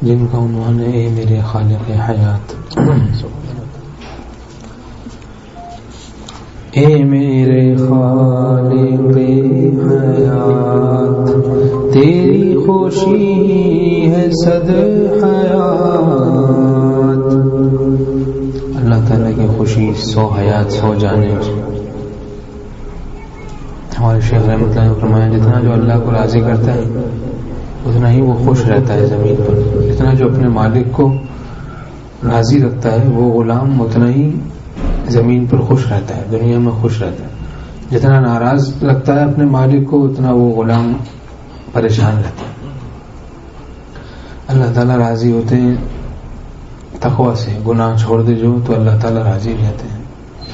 جن کا عنوان ہے اے میرے خالق حیات. اے میرے خالق حیات تیری خوشی ہے صد حیات. اللہ تعالیٰ کی خوشی 100 حیات 100 جانے. ہمارے شیخ رحمۃ اللہ نے فرمایا جتنا جو اللہ کو راضی کرتا ہے اتنا ہی وہ خوش رہتا ہے زمین پر. جتنا جو اپنے مالک کو راضی رکھتا ہے وہ غلام اتنا ہی زمین پر خوش رہتا ہے, دنیا میں خوش رہتا ہے. جتنا ناراض رکھتا ہے اپنے مالک کو اتنا وہ غلام پریشان رہتا ہے. اللہ تعالیٰ راضی ہوتے ہیں تقوی سے, گناہ چھوڑ دے جو تو اللہ تعالیٰ راضی رہتے ہیں.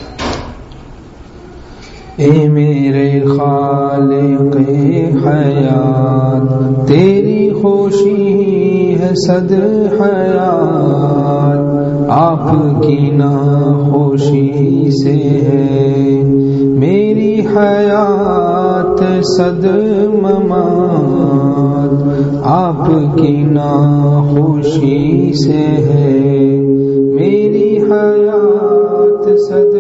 اے میرے خالق حیات تیری خوشی ہے صد حیات. آپ کی ناخوشی سے ہے میری حیات صد ممات. آپ کی ناخوشی سے ہے میری حیات صد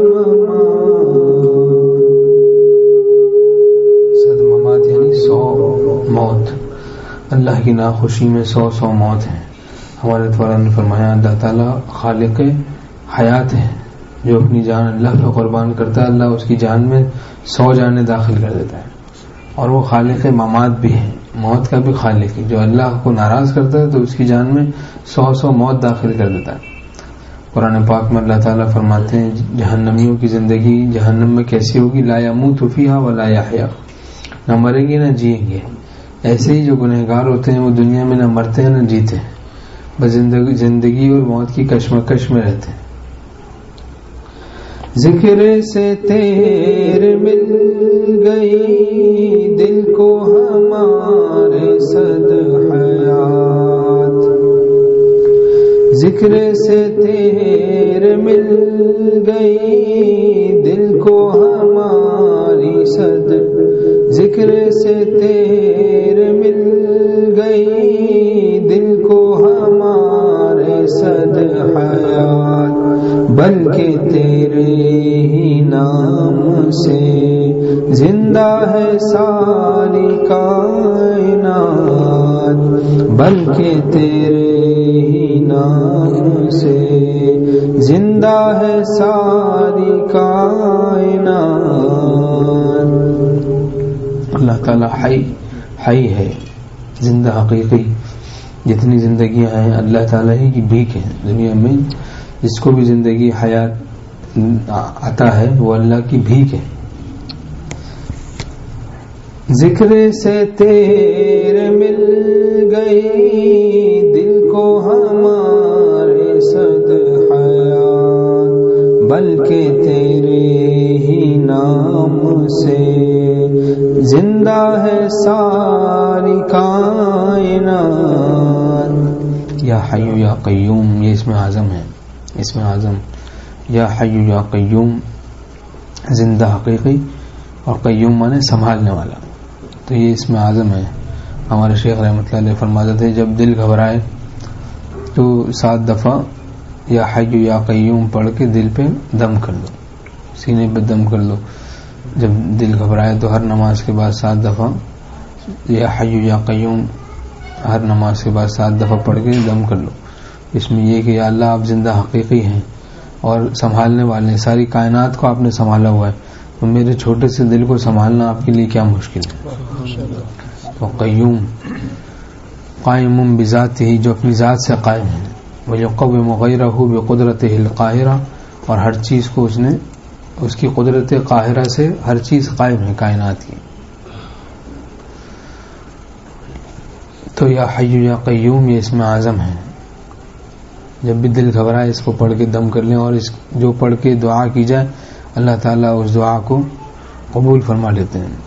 ممات یعنی 100 موت. اللہ کی ناخوشی میں 100 موت ہیں. ہمارے تعالیٰ نے فرمایا اللہ تعالیٰ خالق حیات ہے, جو اپنی جان اللہ پہ قربان کرتا ہے اللہ اس کی جان میں 100 جانیں داخل کر دیتا ہے. اور وہ خالق ممات بھی ہے, موت کا بھی خالق ہے. جو اللہ کو ناراض کرتا ہے تو اس کی جان میں 100 موت داخل کر دیتا ہے. قرآن پاک میں اللہ تعالیٰ فرماتے ہیں جہنمیوں کی زندگی جہنم میں کیسی ہوگی, لا یموت فیہا ولا یحیا, نہ مریں گے نہ جئیں گے. ایسے ہی جو گنہگار ہوتے ہیں وہ دنیا میں نہ مرتے ہیں نہ جیتے ہیں, بس زندگی اور موت کی کشمکش میں رہتے ہیں. ذکر سے تیرے مل گئی دل کو ہمارے صد حیات. ذکر سے تیرے مل گئی دل کو ہماری صد. ذکر سے تیرے مل گئی دل کو ہمارے صد حیات. بلکہ تیرے ہی نام سے زندہ ہے ساری کائنات. بلکہ تیرے ہی نام سے زندہ ہے ساری کائنات. اللہ تعالیٰ حی ہے, زندہ حقیقی. جتنی زندگیاں ہیں اللہ تعالیٰ ہی کی بھیک ہیں دنیا میں. جس کو بھی زندگی حیات آتا ہے وہ اللہ کی بھیک ہے. ذکر سے تیرے مل گئی دل کو ہمارے صد حیات. بلکہ تیرے ہی نام سے زندہ ہے ساری کائنات. یا حی یا قیوم یہ اسم اعظم ہے. اسم اعظم یا حی یا قیوم, زندہ حقیقی, اور قیوم مانے سنبھالنے والا. تو یہ اسم اعظم ہے. ہمارے شیخ رحمۃ اللہ علیہ فرماتے تھے جب دل گھبرائے تو 7 دفعہ یا حی یا قیوم پڑھ کے دل پہ دم کر دو, سینے پہ دم کر دو. جب دل گھبرائے تو ہر نماز کے بعد 7 دفعہ یا حی یا قیوم ہر نماز کے بعد 7 دفعہ پڑھ کے دم کر لو. اس میں یہ کہ یا اللہ آپ زندہ حقیقی ہیں اور سنبھالنے والے ہیں, ساری کائنات کو آپ نے سنبھالا ہوا ہے, تو میرے چھوٹے سے دل کو سنبھالنا آپ کے لیے کیا مشکل ہے. تو قیوم قائم بذاتہ, جو اپنی ذات سے قائم ہے. وَيُقَوِّمُ غَيْرَهُ بِقُدْرَتِهِ الْقَاهِرَةِ, اور ہر چیز کو اس نے اس کی قدرت قاہرہ سے ہر چیز قائم ہے کائنات کی. تو یا حی یا قیوم یہ اسم اعظم ہے. جب بھی دل گھبرائے اس کو پڑھ کے دم کر لیں, اور اس جو پڑھ کے دعا کی جائے اللہ تعالیٰ اس دعا کو قبول فرما لیتے ہیں.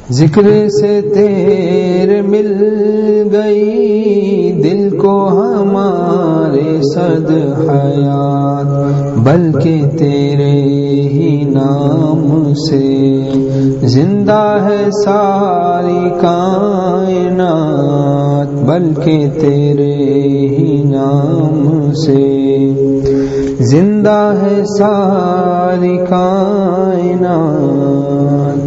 ذکر سے تیرے مل گئی دل کو ہمارے صد حیات، بلکہ تیرے ہی نام سے زندہ ہے ساری کائنات، بلکہ تیرے ہی نام سے زندہ ہے ساری کائنات۔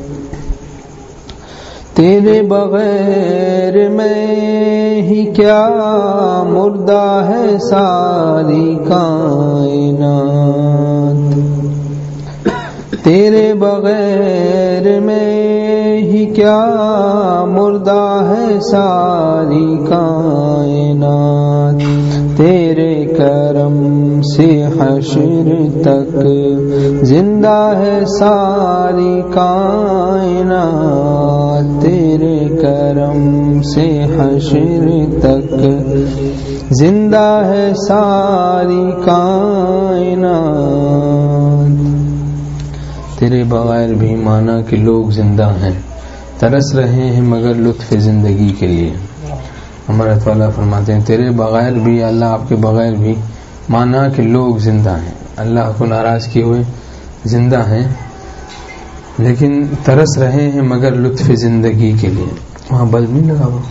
تیرے بغیر میں ہی کیا مردہ ہے ساری کائنات، تیرے بغیر میں ہی کیا مردہ ہے ساری کائنات، تیرے کرم سے حشر تک زندہ ہے ساری کائنات، تیرے کرم سے حشر تک زندہ ہے ساری کائنات۔ تیرے بغیر بھی مانا کہ لوگ زندہ ہیں، ترس رہے ہیں مگر لطف زندگی کے لیے۔ ہمارا تعالیٰ فرماتے ہیں تیرے بغیر بھی، اللہ آپ کے بغیر بھی مانا کہ لوگ زندہ ہیں، اللہ کو ناراض کیے ہوئے زندہ ہیں، لیکن ترس رہے ہیں مگر لطف زندگی کے لیے۔ وہاں بلب نہیں لگا ہوا؟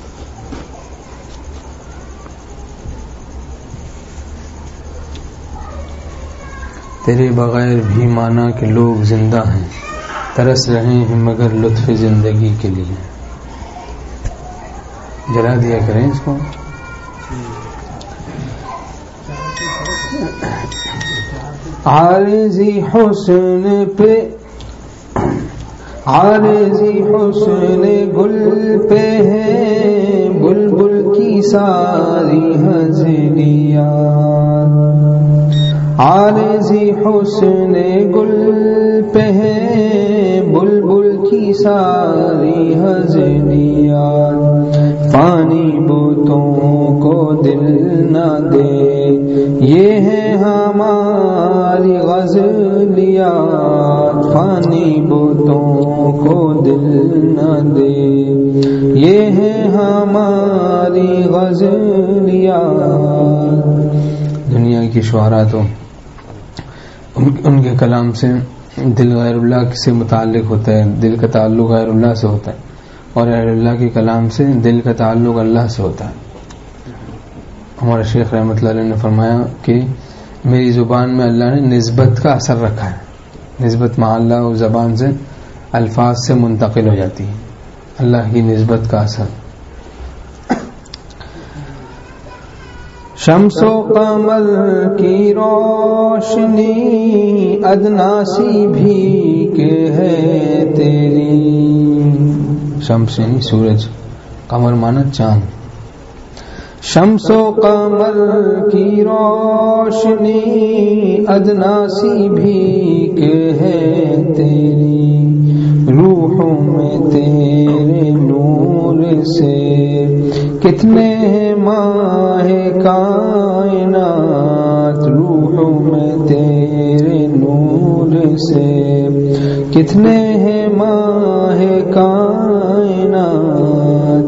تیرے بغیر بھی مانا کہ لوگ زندہ ہیں، ترس رہے ہیں مگر لطف زندگی کے لیے۔ جلا دیا کریں اس کو۔ عارضی حسن پہ، عارضی حسن گل پہ ہے بلبل کی ساری ہزلیات، عارضی حسن گل پہ ہے بلبل کی ساری ہزلیات، فانی بتوں کو دل نہ دے یہ ہے ہماری غزلیات، فانی بتوں کو دل نہ دے یہ ہے ہماری غزلیات۔ دنیا کی شعراء تو ان کے کلام سے دل غیر اللہ سے متعلق ہوتا ہے، دل کا تعلق غیر اللہ سے ہوتا ہے، اور غیر اللہ کے کلام سے دل کا تعلق اللہ سے ہوتا ہے۔ ہمارے شیخ رحمۃ اللہ علیہ نے فرمایا کہ میری زبان میں اللہ نے نسبت کا اثر رکھا ہے، نسبت مع اللہ اس زبان سے الفاظ سے منتقل ہو جاتی ہے، اللہ کی نسبت کا اثر۔ شمس و قمر کی روشنی ادناسی بھی کہ ہے تیری، شمس یعنی سورج، قمر مانا چاند، شمس و قمر کی روشنی ادناسی بھی کہ ہے تیری، روحوں میں تیرے نور سے کتنے ماہ کائنات، روحوں میں تیرے نور سے کتنے ہیں ماہ کائنات۔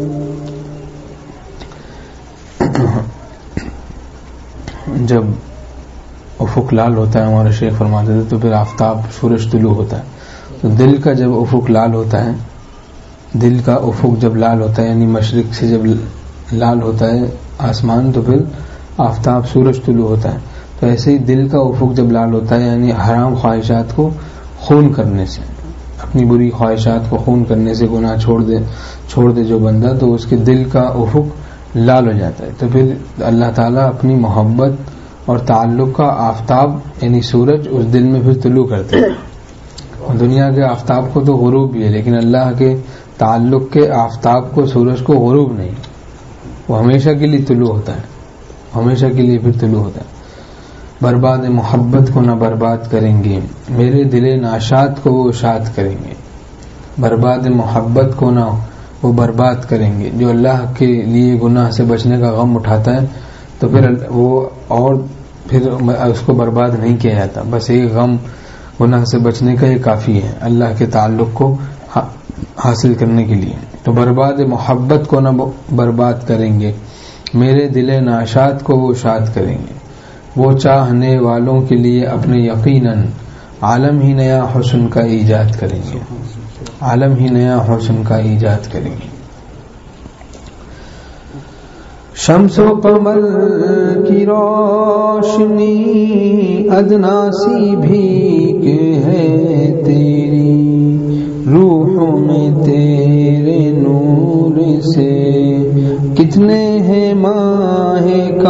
جب افق لال ہوتا ہے، ہمارے شیخ فرماتے تھے، تو پھر آفتاب سورج طلوع ہوتا ہے، تو دل کا جب افق لال ہوتا ہے، دل کا افق جب لال ہوتا ہے یعنی مشرق سے جب لال ہوتا ہے آسمان، تو پھر آفتاب سورج طلوع ہوتا ہے۔ تو ایسے ہی دل کا افق جب لال ہوتا ہے یعنی حرام خواہشات کو خون کرنے سے، اپنی بری خواہشات کو خون کرنے سے گناہ چھوڑ دے جو بندہ، تو اس کے دل کا افق لال ہو جاتا ہے، تو پھر اللہ تعالیٰ اپنی محبت اور تعلق کا آفتاب یعنی سورج اس دل میں پھر طلوع کرتے ہیں۔ دنیا کے آفتاب کو تو غروب بھی ہے، لیکن اللہ کے تعلق کے آفتاب کو، سورج کو غروب نہیں، وہ ہمیشہ کے لیے طلوع ہوتا ہے، ہمیشہ کے لیے پھر طلوع ہوتا ہے۔ برباد محبت کو نہ برباد کریں گے، میرے دل ناشاد کو وہ شاد کریں گے، برباد محبت کو نہ وہ برباد کریں گے۔ جو اللہ کے لیے گناہ سے بچنے کا غم اٹھاتا ہے تو پھر وہ اور پھر اس کو برباد نہیں کیا جاتا، بس ایک غم گناہ سے بچنے کا یہ کافی ہے، اللہ کے تعلق کو حاصل کرنے کے لیے، تو برباد محبت کو نہ برباد کریں گے، میرے دل ناشاد کو وہ شاد کریں گے، وہ چاہنے والوں کے لیے اپنے یقیناً عالم ہی نیا حسن کا ایجاد کریں گے، عالم ہی نیا حسن کا ایجاد کریں گے۔ شمس و قمر کی روشنی ادنا سی بھیک ہے تیری، روحوں میں تیرے نور سے کتنے ہیں ماہ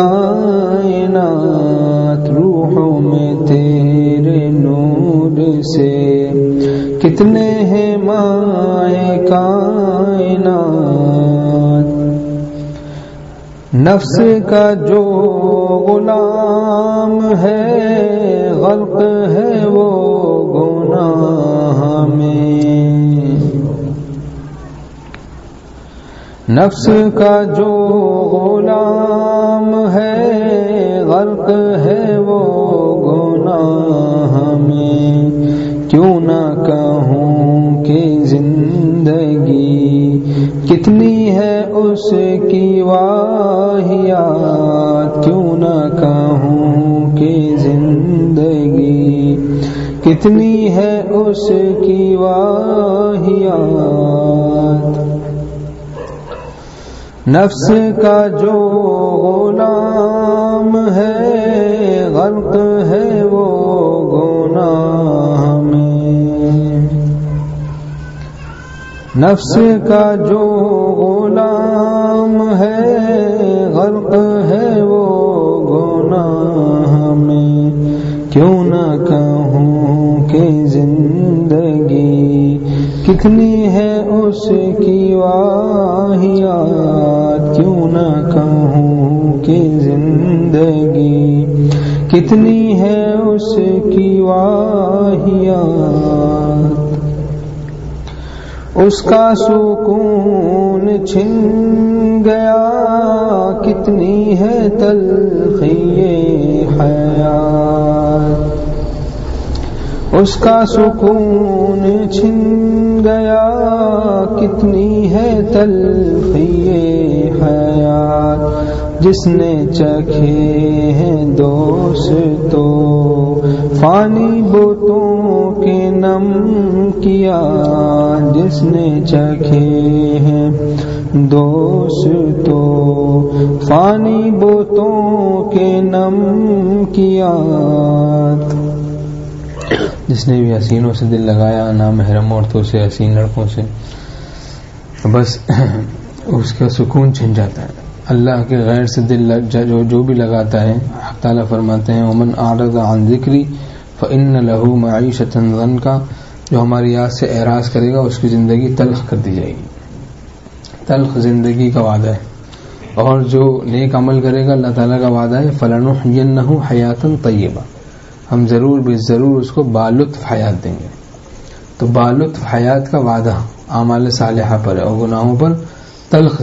کائنات، روحوں میں تیرے نور سے کتنے ہیں ماہ کائنات، نفس کا جو غلام ہے غرق ہے وہ گناہ میں، نفس کا جو غلام ہے غرق ہے وہ گناہ میں، کیوں نہ کہوں کہ زندگی کتنی ہے اس کی واہیات، کیوں نہ کہوں کہ زندگی کتنی ہے اس کی واہیات، نفس کا جو غلام ہے غرق ہے وہ گناہ میں، نفس کا جو غلام ہے غرق ہے وہ گناہ میں، کیوں نہ کہوں کہ زندگی کتنی ہے اس کی واہیات، کیوں نہ کہوں کہ زندگی کتنی ہے اس کی واہیات، اس کا سکون چھن گیا کتنی ہے تلخی حیات، اس کا سکون چھن گیا کتنی ہے تلخی حیات، جس نے چکھے ہیں دوستو فانی بتوں کے نم کیا، جس نے چکھے ہیں دوستو فانی بتوں کے نم کیا، جس نے بھی حسینوں سے دل لگایا، نامحرم عورتوں سے، حسین لڑکوں سے، بس اس کا سکون چھن جاتا ہے۔ اللہ کے غیر سے دل جو بھی لگاتا ہے، حق تعالیٰ فرماتے ہیں ومن اعرض عن ذکری فإن له معیشۃ ضنکا، جو ہماری یاد سے اعراض کرے گا اس کی زندگی تلخ کر دی جائے گی، تلخ زندگی کا وعدہ ہے، اور جو نیک عمل کرے گا اللہ تعالیٰ کا وعدہ ہے فلنحینہ حیاتا طیبہ، ہم ضرور بے ضرور اس کو بالطف حیات دیں گے۔ تو بالطف حیات کا وعدہ اعمال صالحہ پر ہے، اور گناہوں پر تلخ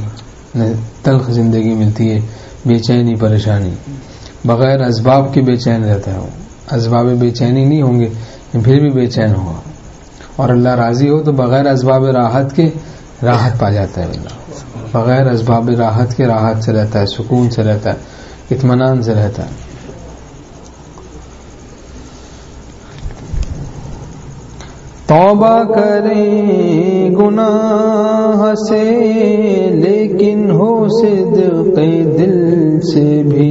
زندگی ملتی ہے، بے چینی، پریشانی، بغیر اسباب کے بے چین رہتا ہے، وہ اسباب بے چینی نہیں ہوں گے پھر بھی بے چین ہوگا، اور اللہ راضی ہو تو بغیر اسباب راحت کے راحت پا جاتا ہے، اللہ بغیر اسباب راحت کے راحت سے رہتا ہے، سکون سے رہتا ہے، اطمینان سے رہتا ہے۔ توبہ کریں گناہ سے لیکن ہو صدق دل سے بھی،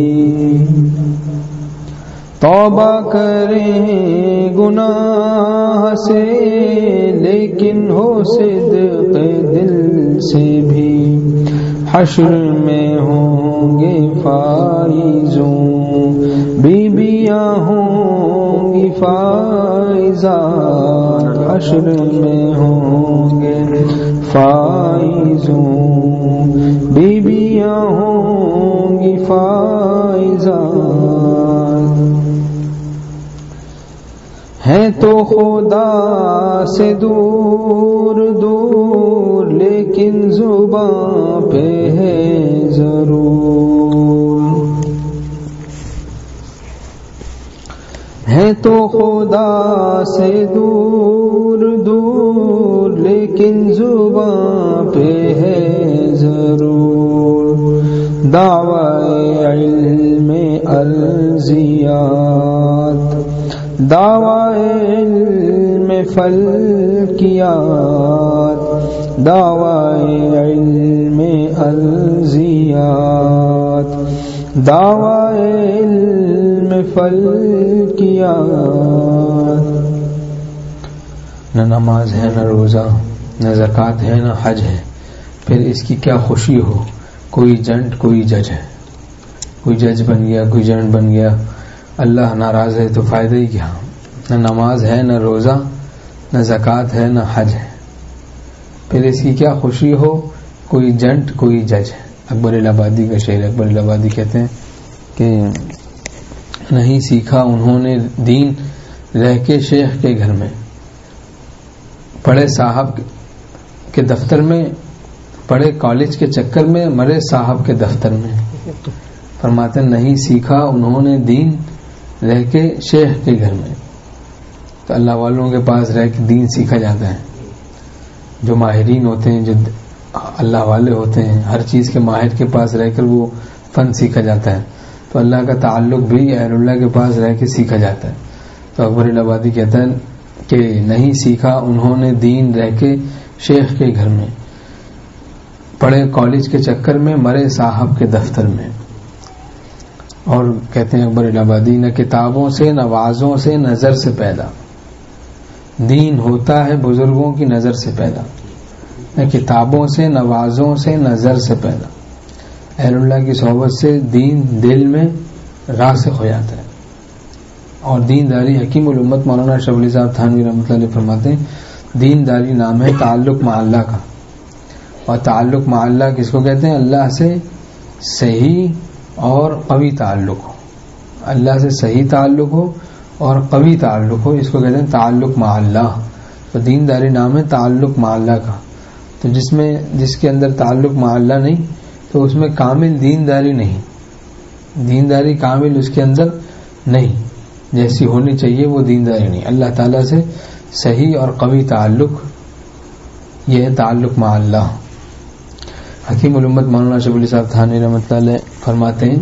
توبہ کریں گناہ سے لیکن ہو صدق دل سے بھی، حشر میں ہوں گے فائزوں بیویاں ہوں گی فائزات، حشر میں ہوں گے فائزوں بیویاں ہوں گی فائزات، ہیں تو خدا سے دور دور لیکن زباں پہ ہے ضرور، ہیں تو خدا سے دور دور لیکن زباں پہ ہے ضرور دعوی علم ارضیات، دعوی علم فلکیات، دعوی علم ارضیات، دعوی علم فلکیات۔ نہ نماز ہے نہ روزہ، نہ زکوٰۃ ہے نہ حج ہے، پھر اس کی کیا خوشی ہو، کوئی جنٹ کوئی جج ہے، کوئی جج بن گیا کوئی جنٹ بن گیا، اللہ ناراض ہے تو فائدہ ہی کیا؟ نہ نماز ہے نہ روزہ نہ زکوٰۃ ہے نہ حج ہے، پھر اس کی کیا خوشی ہو، کوئی جنٹ کوئی جج ہے۔ اکبر الہآبادی کا شعر، اکبر الہآبادی کہتے ہیں کہ نہیں سیکھا انہوں نے دین رہ کے شیخ کے گھر میں، پڑھے صاحب کے دفتر میں، پڑھے کالج کے چکر میں، مرے صاحب کے دفتر میں۔ فرماتے نہیں سیکھا انہوں نے دین رہ کے شیخ کے گھر میں۔ تو اللہ والوں کے پاس رہ کے دین سیکھا جاتا ہے، جو ماہرین ہوتے ہیں، جو اللہ والے ہوتے ہیں، ہر چیز کے ماہر کے پاس رہ کر وہ فن سیکھا جاتا ہے، تو اللہ کا تعلق بھی اہل اللہ کے پاس رہ کے سیکھا جاتا ہے۔ تو اکبر الہآبادی کہتا ہے کہ نہیں سیکھا انہوں نے دین رہ کے شیخ کے گھر میں، پڑھے کالج کے چکر میں، مرے صاحب کے دفتر میں۔ اور کہتے ہیں اکبر الہآبادی نہ کتابوں سے نہ وعظوں سے نظر سے پیدا، دین ہوتا ہے بزرگوں کی نظر سے پیدا، نہ کتابوں سے نہ وعظوں سے نظر سے پیدا، اہل اللہ کی صحبت سے دین دل میں راسخ ہو جاتا ہے۔ اور دینداری، حکیم الامت مولانا اشرف علی صاحب تھانوی رحمۃ اللہ علیہ فرماتے ہیں دینداری نام ہے تعلق مع اللہ کا، اور تعلق مع اللہ کس کو کہتے ہیں؟ اللہ سے صحیح اور قوی تعلق ہو، اللہ سے صحیح تعلق ہو اور قوی تعلق ہو، اس کو کہتے ہیں تعلق مع اللہ۔ تو دینداری نام ہے تعلق مع اللہ کا۔ تو جس کے اندر تعلق مع اللہ نہیں تو اس میں کامل دینداری نہیں، دینداری کامل اس کے اندر نہیں، جیسی ہونی چاہیے وہ دینداری نہیں۔ اللہ تعالیٰ سے صحیح اور قوی تعلق، یہ ہے تعلق مع اللہ۔ حکیم الامت مولانا اشرف علی صاحب تھانوی رحمۃ اللہ علیہ فرماتے ہیں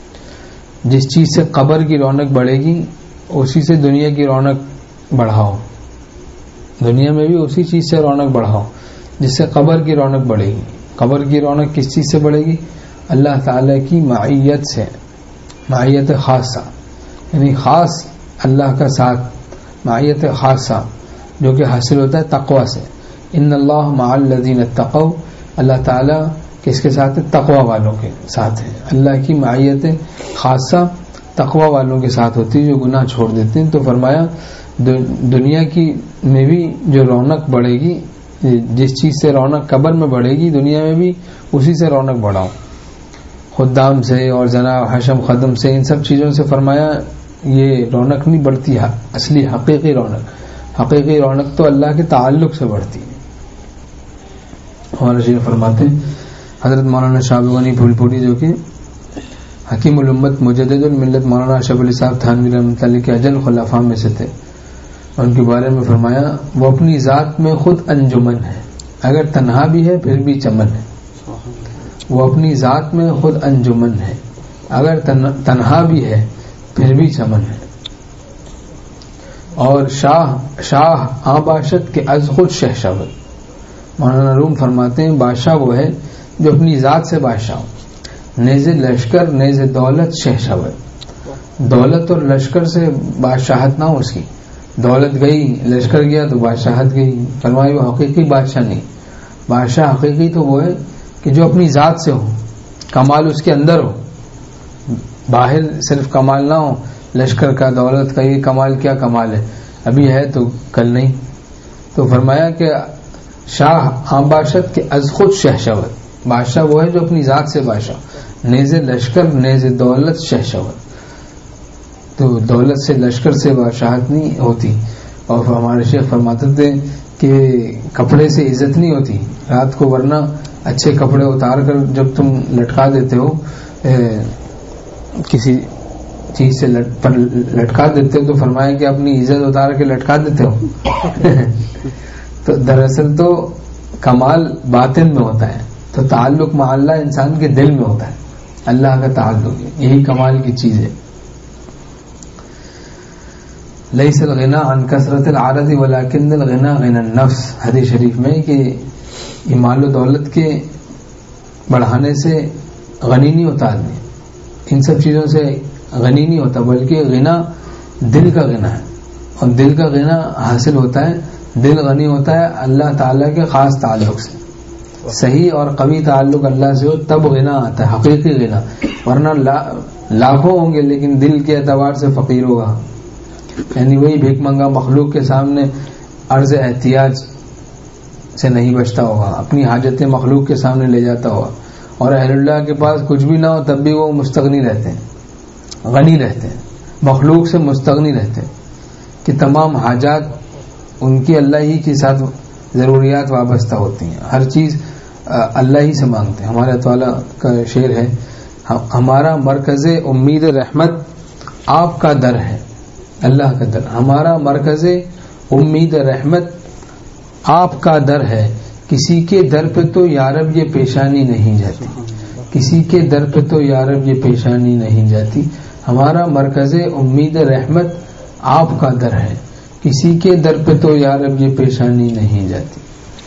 جس چیز سے قبر کی رونق بڑھے گی اسی سے دنیا کی رونق بڑھاؤ، دنیا میں بھی اسی چیز سے رونق بڑھاؤ جس سے قبر کی رونق بڑھے گی۔ قبر کی رونق کس چیز سے بڑھے گی؟ اللہ تعالیٰ کی معیت سے، معیت خاصہ، یعنی خاص اللہ کا ساتھ، معیت خاصہ جو کہ حاصل ہوتا ہے تقوی سے۔ ان اللہ مع الذین اتقوا، اللہ تعالیٰ کس کے ساتھ ہے؟ تقوی والوں کے ساتھ ہے۔ اللہ کی معیت خاصہ تقوی والوں کے ساتھ ہوتی ہے جو گناہ چھوڑ دیتے ہیں۔ تو فرمایا دنیا کی میں بھی جو رونق بڑھے گی، جس چیز سے رونق قبر میں بڑھے گی دنیا میں بھی اسی سے رونق بڑھاؤ، خدام سے اور جناب حشم خدم سے، ان سب چیزوں سے فرمایا یہ رونق نہیں بڑھتی، اصلی حقیقی رونق تو اللہ کے تعلق سے بڑھتی ہے۔ ہمارے شیخ فرماتے ہیں حضرت مولانا شاہ غنی پھول پوری جو کہ حکیم الامت مجدد الملت مولانا اشرف علی صاحب تھانوی رحمۃ اللہ کے اجل خلفاء میں سے تھے، ان کے بارے میں فرمایا وہ اپنی ذات میں خود انجمن ہے، اگر تنہا بھی ہے پھر بھی چمن ہے۔ وہ اپنی ذات میں خود انجمن ہے، اگر تنہا بھی ہے پھر بھی چمن ہے۔ اور شاہ باشد کے از خود شہشاور، مولانا روم فرماتے ہیں بادشاہ وہ ہے جو اپنی ذات سے بادشاہ ہو، نیز لشکر نیز دولت شہشاور، دولت اور لشکر سے بادشاہت نہ ہو اس کی، دولت گئی لشکر گیا تو بادشاہت گئی، فرمائی وہ حقیقی بادشاہ نہیں۔ بادشاہ حقیقی تو وہ ہے کہ جو اپنی ذات سے ہو، کمال اس کے اندر ہو، باہر صرف کمال نہ ہو، لشکر کا دولت کا یہ کمال کیا کمال ہے، ابھی ہے تو کل نہیں۔ تو فرمایا کہ شاہ باشد کے از خود شہشاور، بادشاہ وہ ہے جو اپنی ذات سے بادشاہ، نیز لشکر نیز دولت شہشاور، تو دولت سے لشکر سے بادشاہت نہیں ہوتی۔ اور ہمارے شیخ فرماتے تھے کہ کپڑے سے عزت نہیں ہوتی رات کو، ورنہ اچھے کپڑے اتار کر جب تم لٹکا دیتے ہو کسی چیز سے لٹکا دیتے ہو تو فرمایا کہ اپنی عزت اتار کے لٹکا دیتے ہو۔ تو دراصل تو کمال باطن میں ہوتا ہے، تو تعلق مع اللہ انسان کے دل میں ہوتا ہے، اللہ کا تعلق ہے، یہی کمال کی چیز ہے۔ لیس الغنا عن کثرت العرض ولکن الغنا غنى النفس، حدیث شریف میں کہ یہ مال و دولت کے بڑھانے سے غنی نہیں ہوتا آدمی، ان سب چیزوں سے غنی نہیں ہوتا، بلکہ غنا دل کا غنا ہے، اور دل کا غنا حاصل ہوتا ہے، دل غنی ہوتا ہے اللہ تعالیٰ کے خاص تعلق سے، صحیح اور قوی تعلق اللہ سے ہو تب غنا آتا ہے، حقیقی غنا، ورنہ لاکھوں ہوں گے لیکن دل کے اعتبار سے فقیر ہوگا، یعنی وہی بھیک منگا مخلوق کے سامنے عرض احتیاج سے نہیں بچتا ہوگا، اپنی حاجتیں مخلوق کے سامنے لے جاتا ہوگا، اور اہل اللہ کے پاس کچھ بھی نہ ہو تب بھی وہ مستغنی رہتے ہیں، غنی رہتے ہیں، مخلوق سے مستغنی رہتے ہیں، کہ تمام حاجات ان کی اللہ ہی کے ساتھ ضروریات وابستہ ہوتی ہیں، ہر چیز اللہ ہی سے مانگتے ہیں۔ ہمارے تعالیٰ کا شعر ہے، ہمارا مرکز امید رحمت آپ کا در ہے، اللہ کا در، ہمارا مرکز امید رحمت آپ کا در ہے، کسی کے در پہ تو یارب یہ پیشانی نہیں جاتی، کسی کے در پہ تو یارب یہ پیشانی نہیں جاتی، ہمارا مرکز امید رحمت آپ کا در ہے، کسی کے در پہ تو یارب یہ پیشانی نہیں جاتی۔